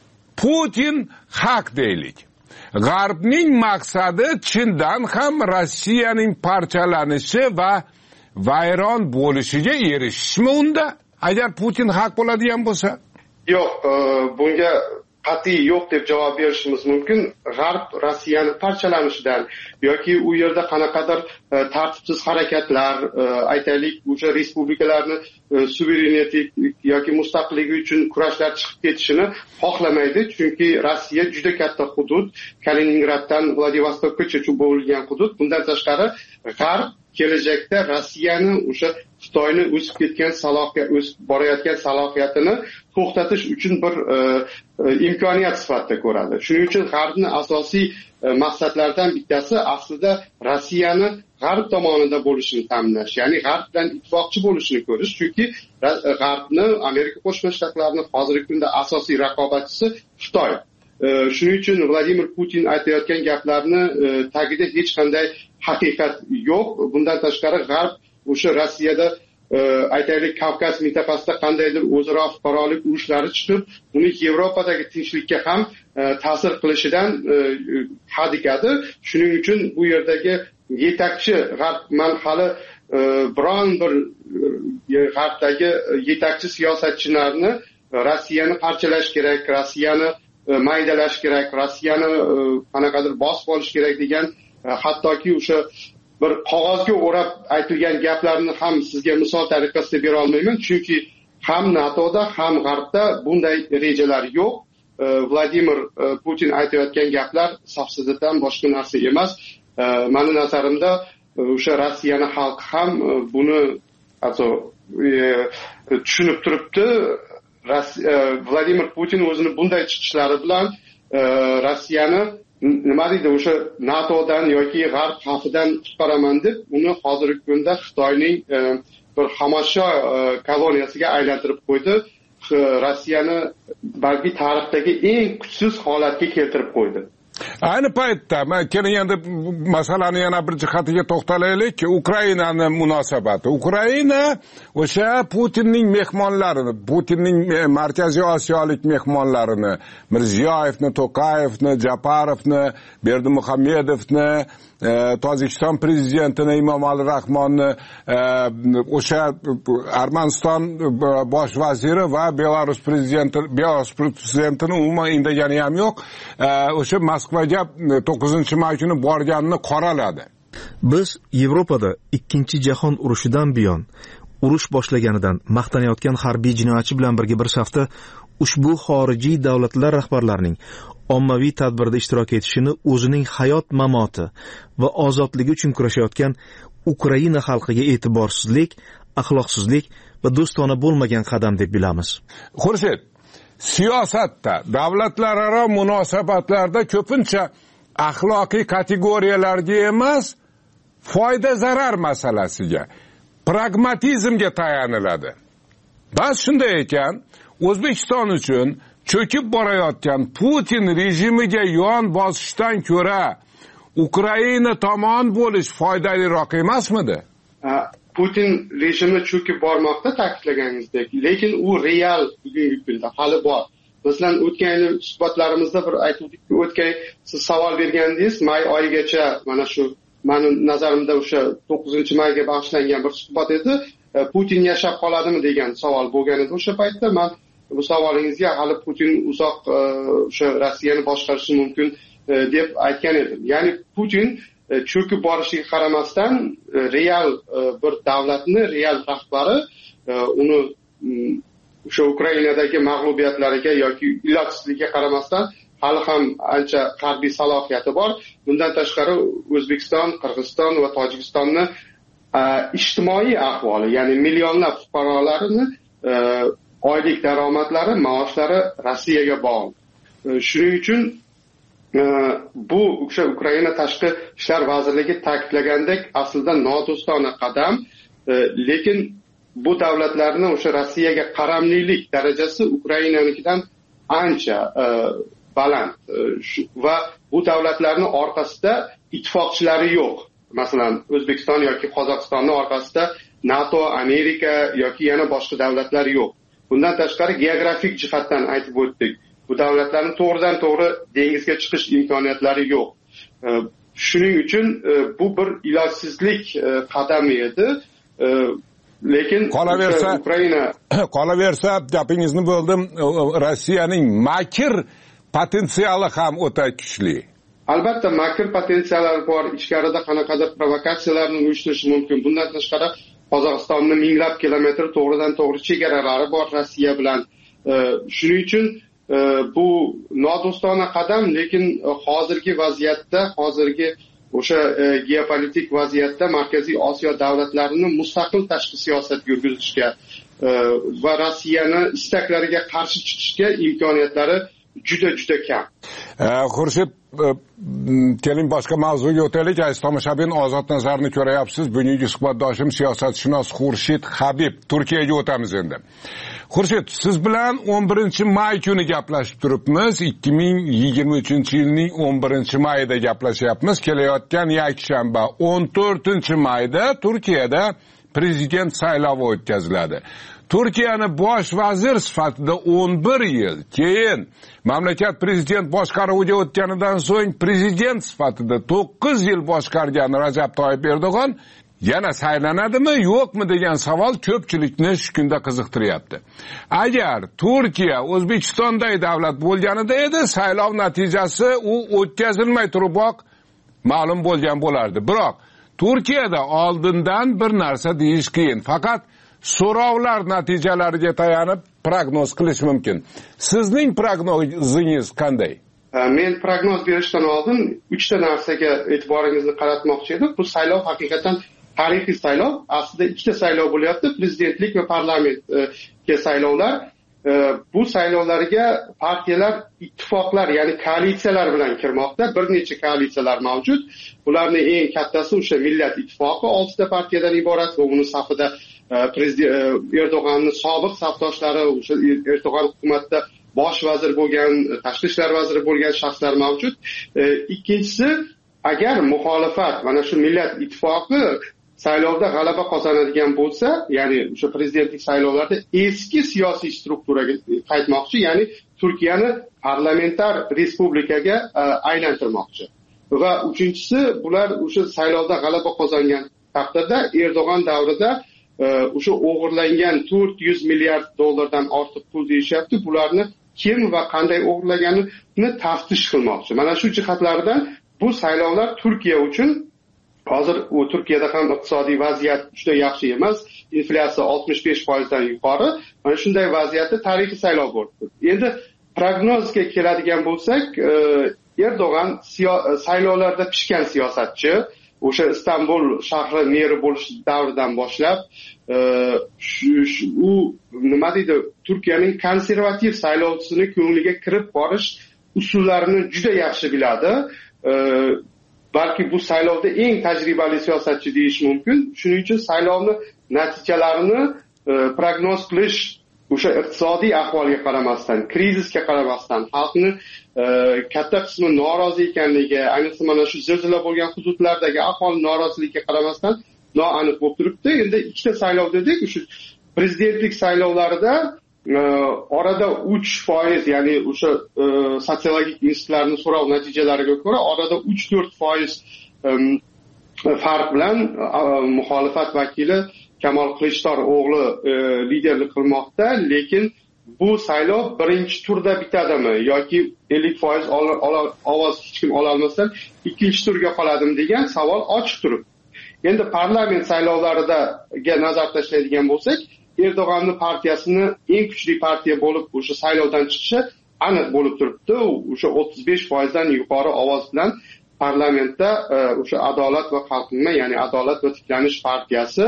Putin haq deylik. G'arbning maqsadi chindan ham Rossiyaning parchalanishi va vayron bo'lishiga erishishmi unda? Agar Putin haq bo'ladigan bo'lsa? Yo'q, bunga qat'iy yo'q deb javob berishimiz mumkin. G'arb Rossiyani parchalanishidan yoki u yerda qanaqadir tartibsiz harakatlar, aytaylik, o'sha respublikalarni suverenitet yoki mustaqilligi uchun kurashlar chiqib ketishini xohlamaydi, chunki Rossiya juda katta hudud, Kaliningraddan Vladivostokgacha bo'lgan hudud. Bundan tashqari G'arb kelajakda Rossiyani o'sha Xitoyni o'sib ketgan salohiyat, o'sib borayotgan salohiyatini to'xtatish uchun bir imkoniyat sifatida ko'radi. Shuning uchun G'arbning asosiy maqsadlaridan bittasi aslida Rossiyani G'arb tomonida bo'lishini ta'minlash, ya'ni G'arb bilan ittifoqchi bo'lishini ko'rish, chunki G'arbni, Amerika Qo'shma Shtatlarini hozirgi kunda asosiy raqobatchisi Xitoy. Shuning uchun Vladimir Putin aytayotgan gaplarni tagida hech qanday haqiqat yo'q. Bundan tashqari G'arb o'sha Rossiyada aytaylik Kavkaz mintaqasida qandaydir o'zaro fuqarolik urushlari chiqib, uni Yevropadagi tinchlikka ham ta'sir qilishidan hadikadi. Shuning uchun bu yerdagi yetakchi G'arb, man hali biron bir G'arbdagi yetakchi siyosatchilarni Rossiyani parchalash kerak, Rossiyani maydalash kerak, Rossiyani qanaqadir bosib olish kerak degan, hattoki o'sha bir qog'ozga o'rab aytilgan gaplarni ham sizga misol tariqasida bera olmayman, chunki ham NATOda, ham G'arbda bunday rejalar yo'q. Vladimir Putin aytayotgan gaplar safsatadan boshqa narsa emas. Meni nazarimda o'sha Rossiyani xalqi ham buni hatto tushunib turibdi. Vladimir Putin o'zini bunday chiqishlari bilan Rossiyani nima deydi, o'sha NATOdan yoki G'arb xavfidan qutqaraman deb uni hozirgi kunda Xitoyning bir xomashyo koloniyasiga aylantirib qo'ydi. Rossiyani balki tarixdagi eng kuchsiz holatga keltirib qo'ydi. Ayni paytda men keling endi masalani yana bir jihatiga to'xtalaylik. Ukrainani munosabati. Ukraina o'sha Putinning mehmonlarini, Putinning Markaziy Osiyolik mehmonlarini, Mirziyoyevni, To'qayevni, Japarovni, Berdimuhamedovni, Tojikiston prezidentini Emomali Rahmonni, o'sha Armaniston bosh vaziri va Belarus prezidenti, Belarus prezidentini umuman indagani ham yo'q. O'sha Moskvaga to'qqizinchi may kuni borganini qoraladi. Biz Yevropada ikkinchi jahon urushidan buyon urush boshlaganidan maqtanayotgan harbiy jinoyatchi bilan birga bir safda ushbu xorijiy davlatlar rahbarlarining ommaviy tadbirda ishtirok etishini o'zining hayot mamoti va ozodligi uchun kurashayotgan Ukraina xalqiga e'tiborsizlik, axloqsizlik va do'stona bo'lmagan qadam deb bilamiz. Xurshid, siyosatda, davlatlararo munosabatlarda ko'pincha axloqiy kategoriyalarga emas, foyda zarar masalasiga, pragmatizmga tayaniladi. Bas shunday ekan, O'zbekiston uchun cho'kib borayotgan Putin rejimiga yon bosishdan ko'ra Ukraina tomon bo'lish foydaliroq emasmidi? Putin rejimi cho'kib bormoqda ta'kidlaganingizdek, lekin u real bugungi kunda hali bor. Masalan, o'tgan yil suhbatlarimizda bir aytdik-ku, o'tgan siz savol bergandingiz, may oyigacha mana shu meni nazarimda o'sha to'qqizinchi mayga bag'ishlangan bir suhbat edi. Putin yashab qoladimi degan savol bo'lgan edi. O'sha paytda men bu savolingizga hali Putin uzoq o'sha Rossiyani boshqarishi mumkin deb aytgan edim. Ya'ni Putin cho'kib borishiga qaramasdan real bir davlatni real rahbari uni o'sha Ukrainadagi mag'lubiyatlariga yoki ilojsizligiga qaramasdan hali ham ancha harbiy salohiyati bor. Bundan tashqari O'zbekiston, Qirg'iziston va Tojikistonni ijtimoiy ahvoli, ya'ni millionlab fuqarolarini oylik daromadlari, maoshlari Rossiyaga bog'liq. Shuning uchun bu o'sha Ukraina tashqi ishlar vazirligi ta'kidlagandek aslida nodo'stona qadam, lekin bu davlatlarning o'sha Rossiyaga qaramlilik darajasi Ukrainanikidan ancha baland va bu davlatlarning orqasida ittifoqchilari yo'q. Masalan, O'zbekiston yoki Qozog'istonning orqasida NATO, Amerika yoki yana boshqa davlatlar yo'q. Bundan tashqari geografik jihatdan aytib o'tdik. Bu davlatlarning to'g'ridan to'g'ri dengizga chiqish imkoniyatlari yo'q. Shuning uchun bu bir ilojsizlik qadami edi. Lekin qolaversa Ukraina qolaversa gapingizni bo'ldim, Rossiyaning makr potensiali ham o'ta kuchli. Albatta makr potensiyallari bor. Ichkarida qanaqadir provokatsiyalarni uyushtirishi mumkin. Bundan tashqari Qozog'istonning minglab kilometr to'g'ridan to'g'ri chegaralari bor Rossiya bilan. Shuning uchun bu nodo'stona qadam, lekin hozirgi vaziyatda, hozirgi o'sha geopolitik vaziyatda Markaziy Osiyo davlatlarini mustaqil tashqi siyosat yurgizishga va Rossiyani istaklariga qarshi chiqishga imkoniyatlari juda juda kam. Xurshid, keling boshqa mavzuga o'taylik. Aziz tomoshabin, Ozod nazarni ko'ryapsiz. Bugungi suhbatdoshim siyosatshunos Xurshid Habib. Turkiyaga o'tamiz endi. Xurshid, siz bilan o'n birinchi may kuni gaplashib turibmiz. ikki ming yigirma uchinchi yilning o'n birinchi mayida gaplashyapmiz. Kelayotgan yakshanba o'n to'rtinchi mayda Turkiyada prezident saylovi o'tkaziladi. Turkiyani bosh vazir sifatida o'n bir yil, keyin mamlakat prezident boshqaruviga o'tganidan so'ng prezident sifatida to'qqiz yil boshqargan Rajab Toyyib Erdo'g'on yana saylanadimi, yo'qmi degan savol ko'pchilikni shu kunda qiziqtiryapti. Agar Turkiya O'zbekistonday davlat bo'lganida edi, saylov natijasi u o'tkazilmay turiboq ma'lum bo'lgan bo'lardi. Biroq Turkiyada oldindan bir narsa deyish qiyin. Faqat so'rovlar natijalariga tayanib prognoz qilish mumkin. Sizning prognozingiz qanday? Men prognoz berishdan oldin uchta narsaga e'tiboringizni qaratmoqchi edim. Bu saylov haqiqatan tarixiy saylov. Aslida ikkita saylov bo'lyapti, prezidentlik va parlamentga saylovlar. Bu saylovlarga partiyalar, ittifoqlar, ya'ni koalitsiyalar bilan kirmoqda. Bir necha koalitsiyalar mavjud. Bularning eng kattasi o'sha Millat ittifoqi, oltita partiyadan iborat va uning safida prezident Erdo'g'onning sobiq safdoshlari, o'sha Erdo'g'on hukumatida bosh vazir bo'lgan, tashqi ishlar vaziri bo'lgan shaxslar mavjud. Ikkinchisi, agar muxolifat, mana shu Millat ittifoqi saylovda g'alaba qozonadigan bo'lsa, ya'ni o'sha prezidentlik saylovlarda eski siyosiy strukturaga qaytmoqchi, ya'ni Turkiyani parlamentar respublikaga aylantirmoqchi. Va uchinchisi, bular o'sha saylovda g'alaba qozongan taqdirda Erdo'g'on davrida o'sha o'g'irlangan to'rt yuz milliard dollardan ortiq pul deyishyapti. Bularni kim va qanday o'g'irlaganini taftish qilmoqchi. Mana shu jihatlardan bu saylovlar Turkiya uchun hozir u Turkiyada ham iqtisodiy vaziyat juda yaxshi emas. Inflyatsiya oltmish besh foizdan yuqori. Mana shunday vaziyatda tarixiy saylov bo'ldi. Endi prognozga keladigan bo'lsak, Erdo'g'on saylovlarda pishgan siyosatchi. O'sha Istanbul shahri meri bo'lish davridan boshlab u nima deydi, Turkiyaning konservativ saylovchisining ko'ngliga kirib borish usullarini juda yaxshi biladi. balki bu saylovda eng tajribali siyosatchi deyish mumkin. Shuning uchun saylovni natijalarini e, prognoz qilish o'sha iqtisodiy ahvolga qaramasdan, krizisga qaramasdan, xalqni e, katta qismi norozi ekanligi, ayniqsa mana shu zilzila bo'lgan hududlardagi aholi noroziligiga qaramasdan noaniq bo'lib turibdi. Endi ikkita saylov dedik, o'sha prezidentlik saylovlarida e, orada uch foiz, ya'ni o'sha e, sotsiologik institutlarning so'rov natijalariga ko'ra orada uch to'rt foiz e, farq bilan e, muxolifat vakili Kamol Qilichdarov o'g'li e, liderlik qilmoqda, lekin bu saylov birinchi turda bitadimi yoki ellik foiz ovoz hech kim ola olmasdan ikkinchi turga qoladimi degan savol ochiq turibdi. Endi parlament saylovlariga nazar tashlaydigan bo'lsak, Erdo'g'anning partiyasini eng kuchli partiya bo'lib o'sha saylovdan chiqishi aniq bo'lib turibdi. O'sha o'ttiz besh foizdan yuqori ovoz bilan parlamentda o'sha Adolat va Qalqinma, ya'ni Adolat va Tiklanish partiyasi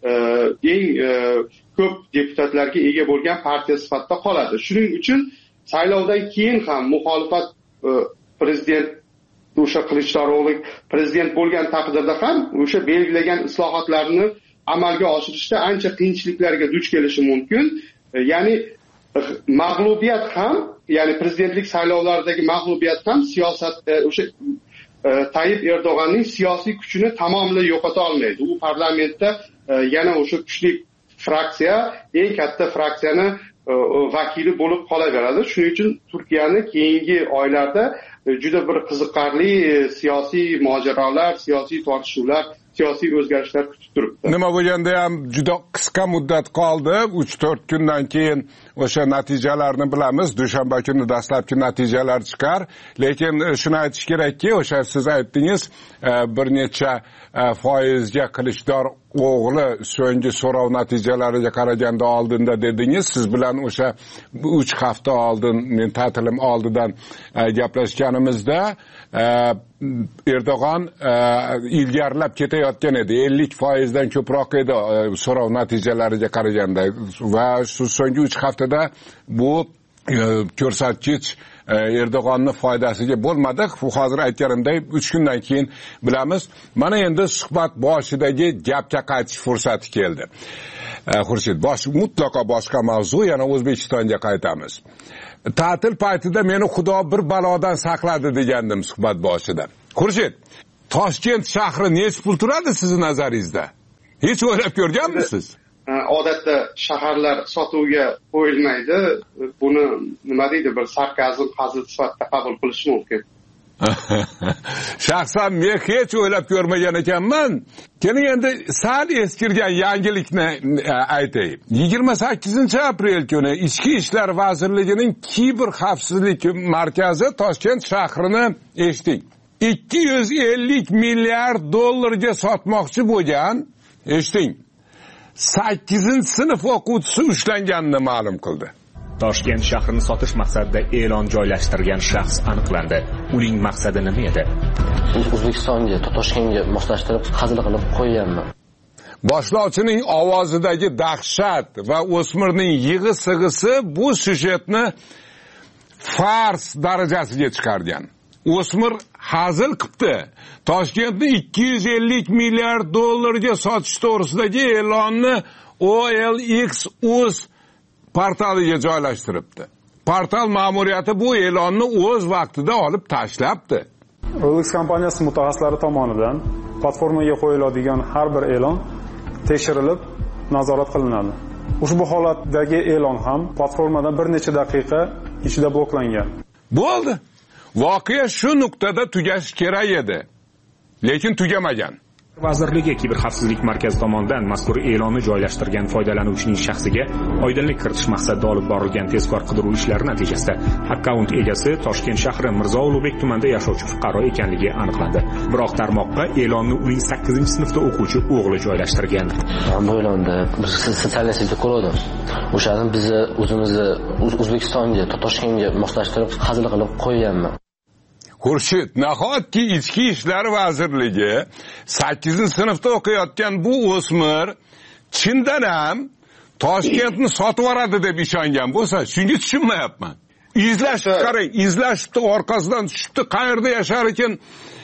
eng ko'p deputatlarga ega bo'lgan partiya sifatida qoladi. Shuning uchun saylovdan keyin ham muxolifat prezident o'sha Qilichdarovlik prezident bo'lgan taqdirda ham o'sha belgilagan islohotlarni amalga oshirishda ancha qiyinchiliklarga duch kelishi mumkin. Ya'ni mag'lubiyat ham, ya'ni prezidentlik saylovlaridagi mag'lubiyat ham siyosat o'sha Tayyip Erdo'g'anning siyosiy kuchini tamomila yo'qota olmaydi. U parlamentda yana o'sha kuchli fraksiya, eng katta fraksiyani vakili bo'lib qolaveradi. Shuning uchun Turkiyani keyingi oylarda juda bir qiziqarli siyosiy mojarolar, siyosiy tortishuvlar, siyosiy o'zgarishlar kutib turibdi. Nima bo'lganda ham juda qisqa muddat qoldi. uch to'rt kundan keyin o'sha natijalarni bilamiz. Dushanba kuni dastlabki natijalar chiqar. Lekin shuni aytish kerakki, o'sha siz aytdingiz, bir necha foizga Qilichdarov o'g'li so'nggi so'rov natijalariga qaraganda oldinda dedingiz. Siz bilan o'sha uch hafta oldin, men ta'tilim oldidan gaplashganimizda Erdo'g'an ilgarilab ketayotgan edi. ellik foizdan ko'proq edi so'rov natijalariga qaraganda va shu so'nggi uch haftada bu ko'rsatkich Erdo'g'anning foydasiga bo'lmadi. Hozir aytganimdek uch kundan keyin bilamiz. Mana endi suhbat boshidagi gapga qaytish fursati keldi. Xurshid, bosh mutlaqo boshqa mavzu, yana O'zbekistonga qaytamiz. Ta'til paytida meni Xudo bir balodan saqladi degandim suhbat boshida. Xurshid, Toshkent shahri nech pul turadi sizning nazaringizda? Hech o'ylab ko'rganmisiz? Odatda shaharlar sotuvga qo'yilmaydi. Buni nima deydi, bir sarkazm, hazil sifatida qabul qilish mumkin. Shaxsan men hech o'ylab ko'rmagan ekanman. Keling endi sal eskirgan yangilikni aytayim. yigirma sakkizinchi aprel kuni Ichki ishlar vazirligining kiber xavfsizlik markazi Toshkent shahrini eshitdik. ikki yuz ellik milliard dollarga sotmoqchi bo'lgan, eshiting, sakkizinchi sinf o'quvchisi ushlanganini ma'lum qildi. Toshkent shahrini sotish maqsadida e'lon joylashtirgan shaxs aniqlandi. Uning maqsadi nima edi? O'zbekistonga, Toshkentga moslashtirib, hazil qilib qo'yganman. Boshlovchining ovozidagi dahshat va o'smirning yig'i-sig'isi bu syujetni fars darajasiga chiqargan. O'smir hazil qilibdi. Toshkentni ikki yuz ellik milliard dollarga sotish to'g'risidagi e'lonni O L X uz portaliga joylashtiribdi. Portal ma'muriyati bu e'lonni o'z vaqtida olib tashlabdi. O L X kompaniyasi mutaxassislari tomonidan platformaga qo'yiladigan har bir e'lon tekshirilib, nazorat qilinadi. Ushbu holatdagi e'lon ham platformada bir necha daqiqa ichida bloklangan. Bo'ldi. Voqea shu nuqtada tugashi kerak edi, lekin tugamagan. Vazirligi kiberxavfsizlik markazi tomonidan mazkur e'lonni joylashtirgan foydalanuvchining shaxsiga oydinlik kiritish maqsadida olib borilgan tezkor qidiruv ishlari natijasida akkaunt egasi Toshkent shahri Mirzo Ulug'bek tumanida yashovchi fuqaro ekanligi aniqlandi. Biroq tarmoqqa e'lonni uning sakkizinchi sinfda o'quvchi o'g'li joylashtirgan. Bu e'londa biz sotsialistik ko'rdim. O'shani bizni o'zimizni O'zbekistonga, Toshkentga moslashtirib, hazil qilib qo'yganman. Xurshid, nahotki Ichki ishlar vazirligi sakkizinchi sinfda o'qiyotgan bu o'smir chindan ham Toshkentni sotib oladi deb ishongan bo'lsa, shunga tushunmayapman. Izlashni qarang, izlashni orqasidan tushibdi, qayerda yashar ekan,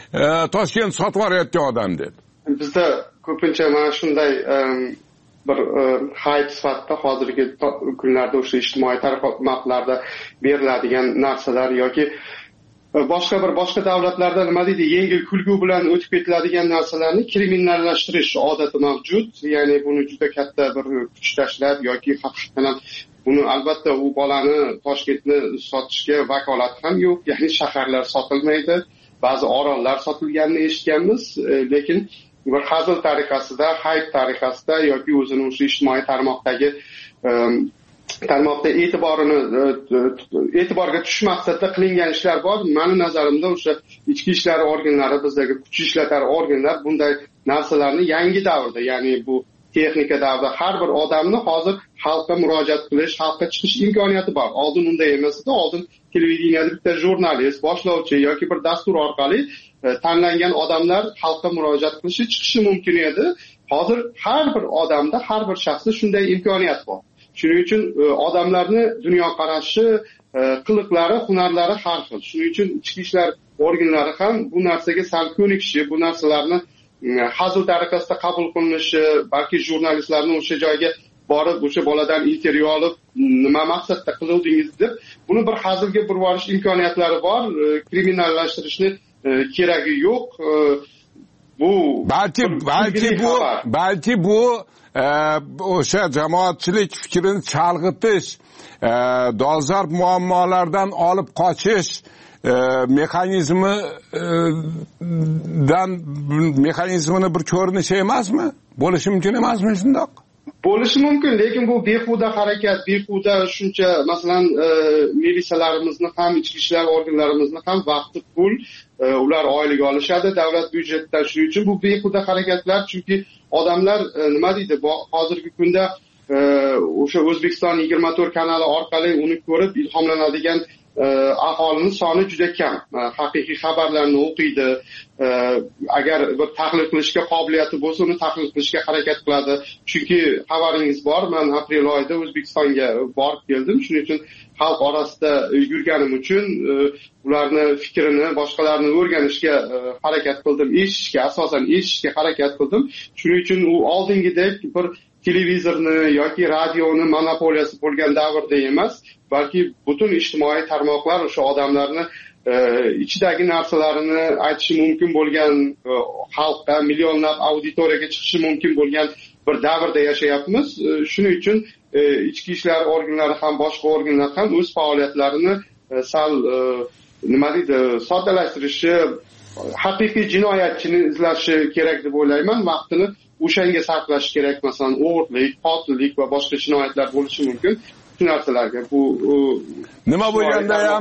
Toshkent sotib yuborayotgan odam deb. Bizda ko'pincha mana shunday bir hayt sifatida hozirgi kunlarda o'sha ijtimoiy tarmoqlarda beriladigan narsalar yoki boshqa bir boshqa davlatlarda nima deydi, yengil kulgu bilan o'tib ketiladigan narsalarni kriminallashtirish odati mavjud. Ya'ni buni juda katta bir kuch tashlab yoki haqiqatan ham buni albatta u bolani Toshkentni sotishga vakolati ham yo'q. Ya'ni shaharlar sotilmaydi, ba'zi orollar sotilganini eshitganmiz, lekin bir hazil tariqasida, hayt tariqasida yoki o'zini o'sha ijtimoiy tarmoqdagi tarmoqda e'tiborini e'tiborga tush maqsadida qilingan ishlar bor. Meni nazarimda o'sha ichki ishlar organlari, bizdagi kuch ishlatar organlar bunday narsalarni yangi davrda, ya'ni bu texnika davrida har bir odamni hozir xalqqa murojaat qilish, xalqqa chiqish imkoniyati bor. Oldin unday emas edi. Oldin televideniyada bitta jurnalist, boshlovchi yoki bir dastur orqali tanlangan odamlar xalqqa murojaat qilishi, chiqishi mumkin edi. Hozir har bir odamda, har bir shaxsda shunday imkoniyat bor. Shuning uchun odamlarni dunyoqarashi, qiliqlari, hunarlari har xil. Shuning uchun ichki ishlar organlari ham bu narsaga sal ko'nikishi, bu narsalarni hazil tariqasida qabul qilinishi, balki jurnalistlarni o'sha joyga borib o'sha boladan intervyu olib, nima maqsadda qildingiz deb buni bir hazilga burvorish imkoniyatlari bor. Kriminallashtirishni keragi yo'q. Bu balki balki bu balki bu o'sha jamoatchilik fikrini chalg'itish, dolzarb muammolardan olib qochish mexanizmidan mexanizmini bir ko'rinishi emasmi? Bo'lishi mumkin emasmi shundoq? Bo'lishi mumkin, lekin bu behuda harakat, behuda shuncha, masalan, militsiyalarimizni ham, ichki ishlar organlarimizni ham vaqti pul, ular oylik olishadi davlat byudjetidan. Shuning uchun bu behuda harakatlar, chunki odamlar nima deydi, hozirgi kunda o'sha O'zbekiston yigirma to'rt kanali orqali uni ko'rib ilhomlanadigan aholini soni juda kam. Haqiqiy xabarlarni o'qiydi. Agar bir tahlil qilishga qobiliyati bo'lsa, uni tahlil qilishga harakat qiladi. Chunki xabaringiz bor, men aprel oyida O'zbekistonga borib keldim. Shuning uchun xalq orasida yurganim uchun ularni fikrini, boshqalarni o'rganishga harakat qildim, eshitishga, asosan eshitishga harakat qildim. Shuning uchun u oldingidek bir televizorni yoki radioni monopoliyasi bo'lgan davrda emas, balki butun ijtimoiy tarmoqlar o'sha odamlarni ichidagi narsalarini aytishi mumkin bo'lgan, xalqqa millionlab auditoriyaga chiqishi mumkin bo'lgan bir davrda yashayapmiz. Shuning uchun ichki ishlar organlari ham, boshqa organlar ham o'z faoliyatlarini sal nima deydi, soddalashtirishi, haqiqiy jinoyatchini izlashi kerak deb o'ylayman. Vaqtini o'shanga sarflash kerak. Masalan, o'g'irlik, qotillik va boshqa jinoyatlar bo'lishi mumkin. Shu narsalarga bu nima bo'lganda ham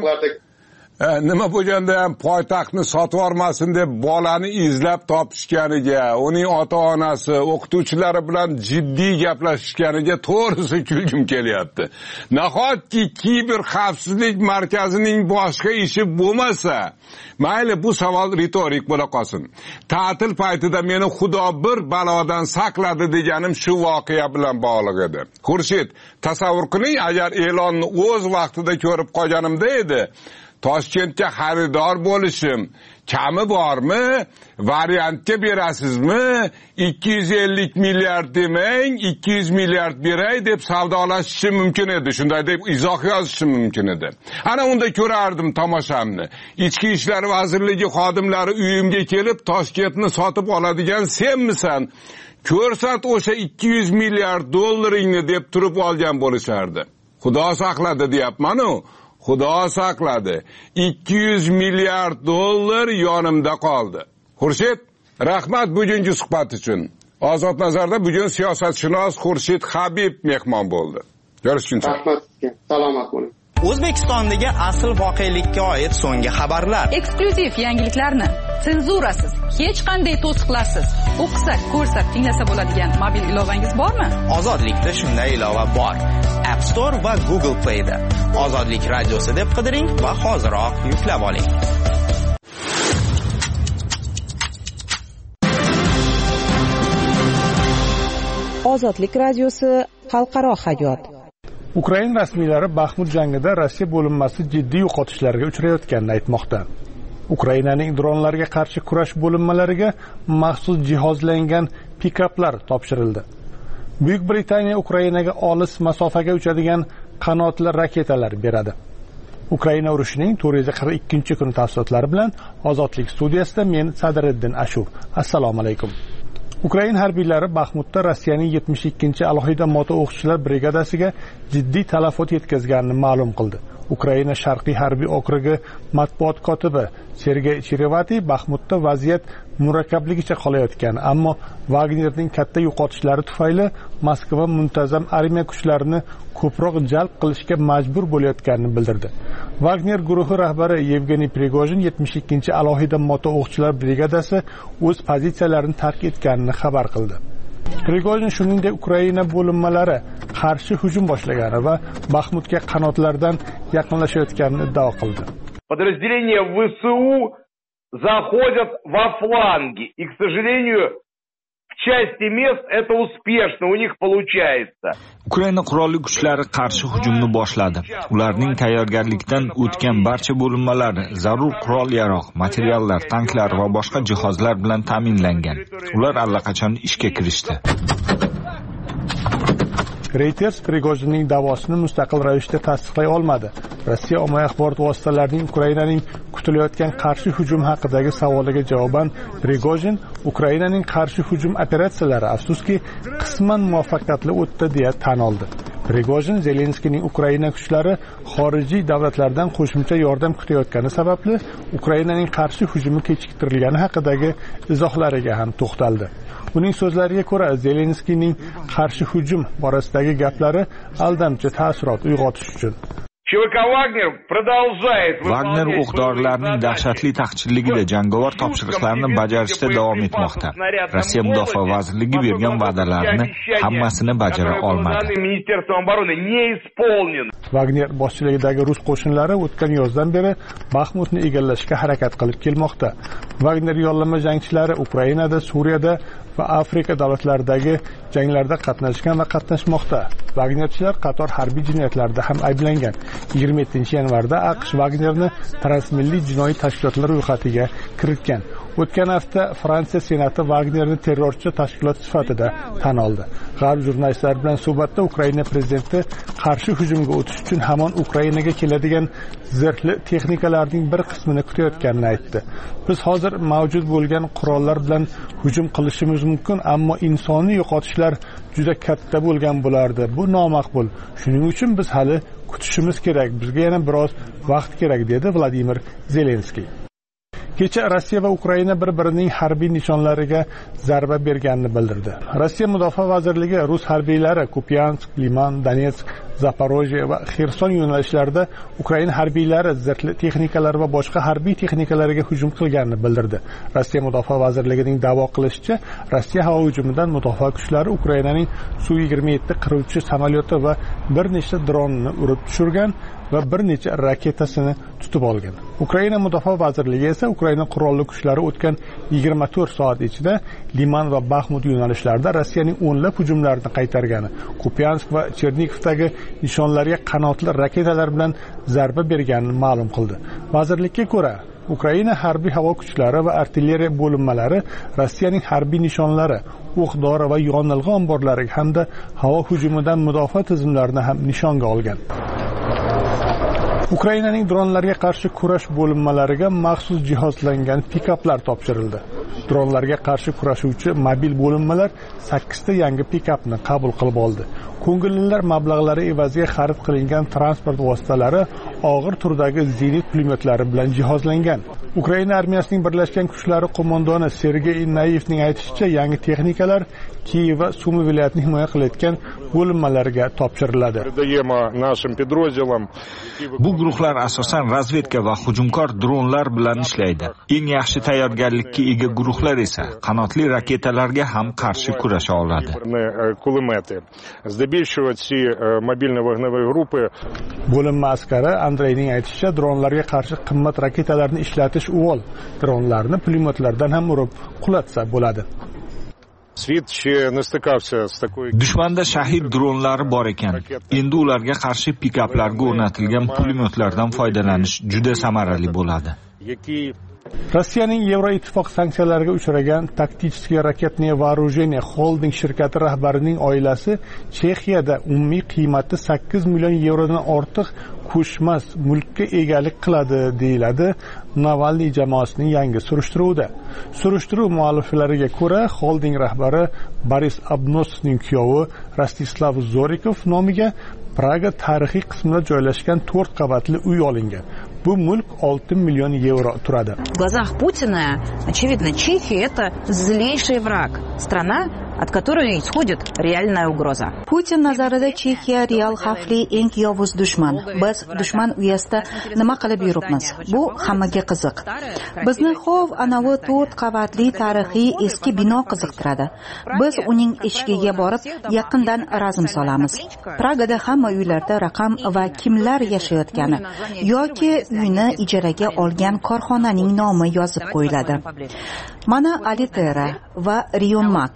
nima bo'lganda ham poytaxtni sotib olmasin deb bolani izlab topishganiga, uning ota-onasi, o'qituvchilari bilan jiddiy gaplashishganiga to'g'risi kulgim kelyapti. Nahotki kiber xavfsizlik markazining boshqa ishi bo'lmasa, mayli bu savol ritorik bo'la qolsin. Ta'til paytida meni Xudo bir balodan saqladi deganim shu voqea bilan bog'liq edi. Xurshid, tasavvur qiling, agar e'lonni o'z vaqtida ko'rib qolganimda edi, Toshkentga xaridor bo'lishim kami bormi? Variantga berasizmi? ikki yuz ellik milliard demang, ikki yuz milliard beray deb savdolashishim mumkin edi. Shunday deb izoh yozishim mumkin edi. Ana unda ko'rardim tomoshamni. Ichki ishlar vazirligi xodimlari uyimga kelib Toshkentni sotib oladigan senmisan? Ko'rsat o'sha ikki yuz milliard dollaringni deb turib olgan bo'lishardi. Xudo saqladi deyapman-ku. Xudo saqladi. ikki yuz milliard dollar yonimda qoldi. Xurshid, rahmat bugungi suhbat uchun. Ozod nazarda bugun siyosatshunos Xurshid Habib mehmon bo'ldi. Ko'rishguncha. Rahmat sizga. Salomat bo'ling. O'zbekistondagi asl voqelikka oid so'nggi xabarlar. Eksklyuziv yangiliklarni senzurasiz, hech qanday to'siqlarsiz o'qisak, ko'rsak, tinglasa bo'ladigan mobil ilovangiz bormi? Ozodlikda shunday ilova bor. App Store va Google Play da. Ozodlik radiosi deb qidiring va hoziroq yuklab oling. Ozodlik radiosi xalqaro hayot. Ukraina rasmiylari Baxmut jangida Rossiya bo'linmasi jiddiy yo'qotishlarga uchrayotganini aytmoqda. Ukrainaning dronlarga qarshi kurash bo'linmalariga maxsus jihozlangan pikaplar topshirildi. Buyuk Britaniya Ukrainaga olis masofaga uchadigan qanotli raketalar beradi. Ukraina urushining to'rt yuz qirq ikkinchi kun tafsilotlari bilan Ozodlik studiyasida men Sadriddin Ashur. Assalomu alaykum. Ukraina harbiylari Baxmutda Rossiyaning yetmish ikkinchi alohida moto o'qchilar brigadasiga jiddiy talafot yetkazganini ma'lum qildi. Ukraina Sharqiy harbiy okrugi matbuot kotibi Sergey Cherevati Baxmutda vaziyat murakkabligicha qolayotgan, ammo Wagnerning katta yo'qotishlari tufayli Moskva muntazam armiya kuchlarini ko'proq jalb qilishga majbur bo'layotganini bildirdi. Wagner guruhi rahbari Yevgeniy Prigojin yetmish ikkinchi alohida moto o'qchilar brigadasi o'z pozitsiyalarini tark etganini xabar qildi. Prigojin shuningdek Ukraina bo'linmalari qarshi hujum boshlagani va Baxmutga qanotlardan yaqinlashayotganini iddao qildi. Подразделения ВСУ заходят во фланги, и, к сожалению, в части мест это успешно у них получается. Ukraina qurolli kuchlari qarshi hujumni boshladi. Ularning tayyorgarlikdan o'tgan barcha bo'linmalari zarur qurol-yarog', materiallar, tanklar va boshqa jihozlar bilan ta'minlangan. Ular allaqachon ishga kirishdi. Reuters Prigojinning da'vosini mustaqil ravishda tasdiqlay olmadi. Rossiya ommaviy axborot vositalarining Ukrainaning kutilayotgan qarshi hujum haqidagi savoliga javoban Prigojin Ukrainaning qarshi hujum operatsiyalari afsuski qisman muvaffaqiyatli o'tdi deya tan oldi. Prigojin Zelenskiyning Ukraina kuchlari xorijiy davlatlardan qo'shimcha yordam kutayotgani sababli Ukrainaning qarshi hujumi kechiktirilgani haqidagi izohlariga ham to'xtaldi. Uning so'zlariga ko'ra, Zelenskiyning qarshi hujum borasidagi gaplari aldamchi ta'sirot uyg'otish uchun Wagner o'q-dorilarning dahshatli taqchilligida jangovar topshiriqlarni bajarishda davom etmoqda. Rossiya Mudofaa vazirligi bergan va'dalarni hammasini bajara olmadi. Wagner boshchiligidagi rus qo'shinlari o'tgan yozdan beri Baxmutni egallashga harakat qilib kelmoqda. Wagner yollama jangchilari Ukrainada, Suriyada va Afrika davlatlaridagi janglarda qatnashgan va qatnashmoqda. Wagnerchilar qator harbiy jinoyatlarda ham ayblangan. yigirma yettinchi yanvarda AQSh Wagnerni transmilliy jinoiy tashkilotlar ro'yxatiga kiritgan. O'tgan hafta Fransiya Senati Wagnerni terrorchi tashkilot sifatida tan oldi. G'arb jurnalistlari bilan suhbatda Ukraina prezidenti qarshi hujumga o'tish uchun hamon Ukrainaga keladigan zirhli texnikalarning bir qismini kutayotganini aytdi. Biz hozir mavjud bo'lgan qurollar bilan hujum qilishimiz mumkin, ammo insoniy yo'qotishlar juda katta bo'lgan bo'lardi. Bu nomaqbul. Shuning uchun biz hali kutishimiz kerak. Bizga yana biroz vaqt kerak, dedi Vladimir Zelenskiy. Kecha Rossiya va Ukraina bir-birining harbiy nishonlariga zarba berganini bildirdi. Rossiya Mudofaa vazirligi rus harbiylari Kupyansk, Liman, Donetsk, Zaporojye va Xerson yo'nalishlarida Ukraina harbiylari zirhli texnikalar va boshqa harbiy texnikalariga hujum qilganini bildirdi. Rossiya Mudofaa vazirligining da'vo qilishicha, Rossiya havo hujumidan mudofaa kuchlari Ukrainaning Su yigirma yetti qiruvchi samolyoti va bir nechta dronni urib tushirgan va bir necha raketasini tutib olgan. Ukraina Mudofaa vazirligi esa Ukraina qurolli kuchlari o'tgan yigirma to'rt soat ichida Liman va Baxmut yo'nalishlarida Rossiyaning o'nlab hujumlarini qaytargani, Kupyansk va Chernigovdagi nishonlarga qanotli raketalar bilan zarba berganini ma'lum qildi. Vazirlikka ko'ra, Ukraina harbiy havo kuchlari va artilleriya bo'linmalari Rossiyaning harbiy nishonlari, o'q-dori va yonilg'i omborlari hamda havo hujumidan mudofaa tizimlarini ham nishonga olgan. Ukrainaning dronlarga qarshi kurash bo'linmalariga maxsus jihozlangan pikaplar topshirildi. Dronlarga qarshi kurashuvchi mobil bo'linmalar sakkizta yangi pikapni qabul qilib oldi. Ko'ngillilar mablag'lari evaziga xarid qilingan transport vositalari og'ir turdagi zenit pulemyotlari bilan jihozlangan. Ukraina armiyasining birlashgan kuchlari qo'mondoni Sergey Nayevning aytishicha, yangi texnikalar Kiyev va Sumi viloyatini himoya qilayotgan bo'linmalarga topshiriladi. Bu guruhlar asosan razvedka va hujumkor dronlar bilan ishlaydi. Eng yaxshi tayyorgarlikka ega guruhlar esa qanotli raketalarga ham qarshi kurasha oladi. Bo'linma askari Andreyning aytishicha, dronlarga qarshi qimmat raketalarni ishlatish uvol. Dronlarni pulemyotlardan ham urib qulatsa bo'ladi. Dushmanda shahid dronlari bor ekan. Endi ularga qarshi pikaplarga o'rnatilgan pulemyotlardan foydalanish juda samarali bo'ladi. Rossiyaning Yevroittifoq sanksiyalarga uchragan Taktichskiy raketniye вооружение holding shirkati rahbarining oilasi Chexiyada umumiy qiymati sakkiz million yevrodan ortiq ko'chmas mulkka egalik qiladi, deyiladi Navalniy jamoasining yangi surishtiruvida. Surishtiruv mualliflariga ko'ra, holding rahbari Boris Obnosovning kuyovi Rostislav Zorikov nomiga Praga tarixiy qismida joylashgan to'rt qavatli uy olingan. Bu mulk olti million yevro turadi. В глазах Путина, очевидно, Чехия – это злейший враг. Страна, от которой исходит реальная угроза. Putin nazarida Chexiya real xavfli eng yovuz dushman. Biz dushman uyasida nima qilib yuribmiz? Bu hammaga qiziq. Bizni xov anavi to'rt qavatli tarixiy eski bino qiziqtiradi. Biz uning eshigiga borib, yaqindan razm solamiz. Pragada hamma uylarda raqam va kimlar yashayotgani yoki uyni ijaraga olgan korxonaning nomi yozib qo'yiladi. Mana Alitera va Riomax.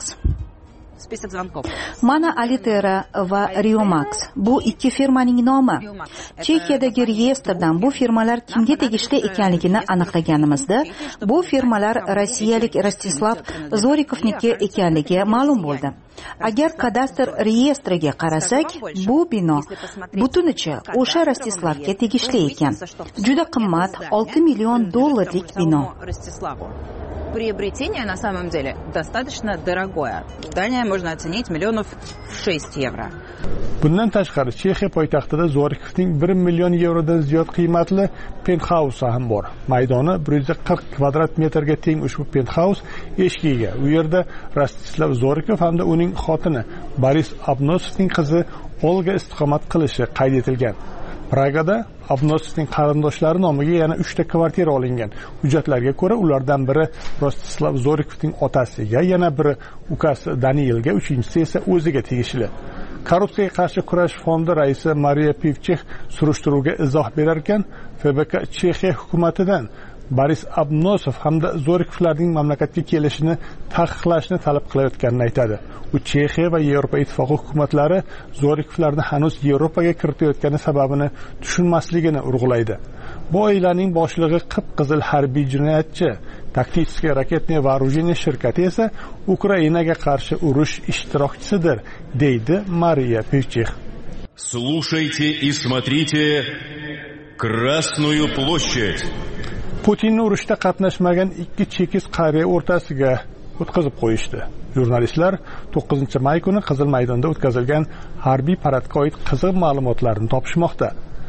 Mana Alitera va Riomax. Bu ikki firmaning nomi. Chexiyadagi reyestrdan bu firmalar kimga tegishli ekanligini aniqlaganimizda, bu firmalar rossiyalik Rostislav Zorikovniki ekanligi ma'lum bo'ldi. Agar kadastr reyestriga qarasak, bu bino butunicha o'sha Rostislavga tegishli ekan. Juda qimmat olti million dollarlik bino. Приобретение на самом деле достаточно дорогое. Здание можно оценить миллионов шесть евро. Bundan tashqari Chexiya poytaxtida Zorikovning bir million yevrodan ziyod qiymatli penthouse ham bor. Maydoni bir yuz qirq kvadrat metrga teng ushbu penthouse eshigiga. U yerda Rostislav Zorikov hamda uning xotini Boris Obnosovning qizi Olga istiqomat qilishi qayd etilgan. Pragada Obnosovning qarindoshlari nomiga yana uchta kvartira olingan. Hujjatlarga ko'ra, ulardan biri Rostislav Zorikovning otasiga, yana biri ukasi Danielga, uchinchisi esa o'ziga tegishli. Korrupsiyaga qarshi kurash fondi raisi Mariya Pivchek surishtiruvga izoh berar ekan, F B K Chexiya hukumatidan Boris Obnosov hamda Zorikovlarning mamlakatga kelishini taqiqlashni talab qilayotganini aytadi. U Chexiya va Yevropa ittifoqi hukumatlari Zorikovlarni hanuz Yevropaga kiritayotgani sababini tushunmasligini urg'ulaydi. Bu oilaning boshlig'i qip-qizil harbiy jinoyatchi, Taktichskiy raketniye вооружение shirkati esa Ukrainaga qarshi urush ishtirokchisidir, deydi Mariya Pivchek. Слушайте и смотрите Красную площадь. Putinni urushda qatnashmagan ikki chekiz qariya o'rtasiga o'tkazib qo'yishdi. Jurnalistlar to'qqizinchi may kuni Qizil maydonda o'tkazilgan harbiy paradga oid qiziq ma'lumotlarni topishmoqda.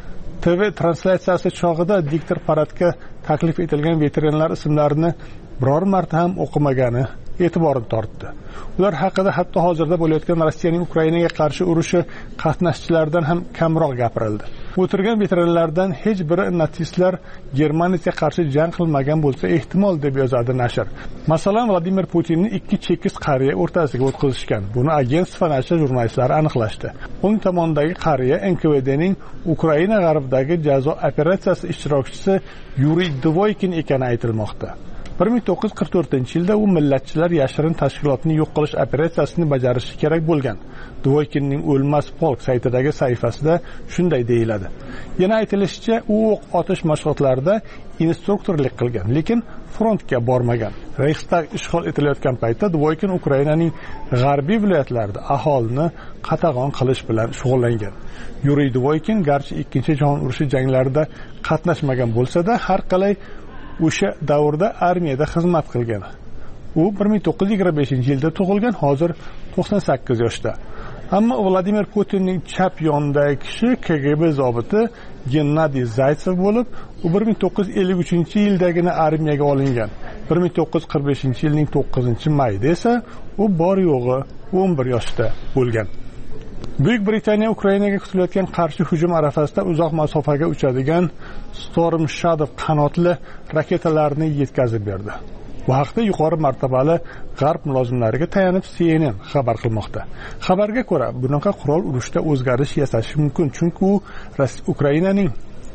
T V translyatsiyasi chog'ida diktor paradga taklif etilgan veteranlar ismlarini biror marta ham o'qimagani e'tiborini tortdi. Ular haqida hatto hozirda bo'layotgan Rossiyaning Ukrainaga qarshi urushi qatnashchilaridan ham kamroq gapirildi. O'tirgan veteranlardan hech biri natsistlar Germaniyaga qarshi jang qilmagan bo'lsa ehtimol, deb yozadi nashr. Masalan, Vladimir Putinni ikki chekiz qariya o'rtasiga o'tkazishgan. Buni agentство nashri jurnalistlari aniqlashdi. Uning tomonidagi qariya N K V D'ning Ukraina g'arbidagi jazo operatsiyasi ishtirokchisi Yuriy Dvoykin ekani aytilmoqda. bir ming to'qqiz yuz qirq to'rtinchi yilda u millatchilar yashirin tashkilotini yo'q qilish operatsiyasini bajarishi kerak bo'lgan. Dvoykinning O'lmas polk saytidagi sahifasida shunday deyiladi. Yana aytilishicha, u o'q otish mashg'ulotlarida instruktorlik qilgan, lekin frontga bormagan. Reichstag ishg'ol etilayotgan paytda Dvoykin Ukrainaning g'arbiy viloyatlarida aholini qatag'on qilish bilan shug'ullangan. Yuriy Dvoykin garchi ikkinchi jahon urushi janglarida qatnashmagan bo'lsa-da, har qalay o'sha davrda armiyada xizmat qilgan. U bir ming to'qqiz yuz yigirma beshinchi yilda tug'ilgan, hozir to'qson sakkiz yoshda. Ammo Vladimir Putinning chap yonidagi kishi K G B zobiti Gennadiy Zaytsev bo'lib, u bir ming to'qqiz yuz ellik uchinchi yildagina armiyaga olingan. bir ming to'qqiz yuz qirq beshinchi yilning to'qqizinchi mayida esa u bor yo'g'i o'n bir yoshda bo'lgan. Buyuk Britaniya Ukrainaga kutilayotgan qarshi hujum arafasida uzoq masofaga uchadigan Storm Shadow qanotli raketalarni yetkazib berdi. Bu haqda yuqori martabali g'arb mulozimlariga tayanib C N N xabar qilmoqda. Xabarga ko'ra, bunaqa qurol urushda o'zgarish yasashi mumkin, chunki u Ukrainaning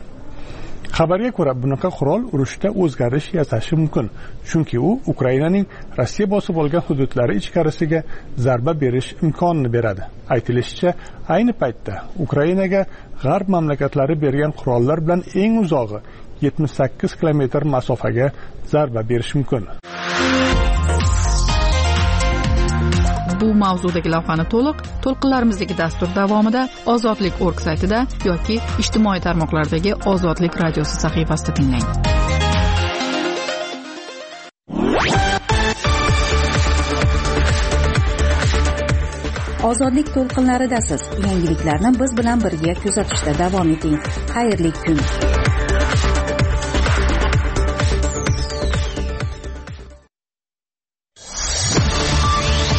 Xabarga ko'ra, bunaqa qurol urushda o'zgarish yasashi mumkin, chunki u Ukrainaning Rossiya bosib olgan hududlari ichkarisiga zarba berish imkonini beradi. Aytilishicha, ayni paytda Ukrainaga g'arb mamlakatlari bergan qurollar bilan eng uzog'i yetmish sakkiz kilometr masofaga zarba berishi mumkin. Bu mavzudagi lavhani to'liq to'lqinlarimizdagi dastur davomida Ozodlik nokta org saytida yoki ijtimoiy tarmoqlardagi Ozodlik radiosi sahifasida tinglang. Ozodlik to'lqinlaridasiz. Yangiliklarni biz bilan birga kuzatishda davom eting. Xayrli kun.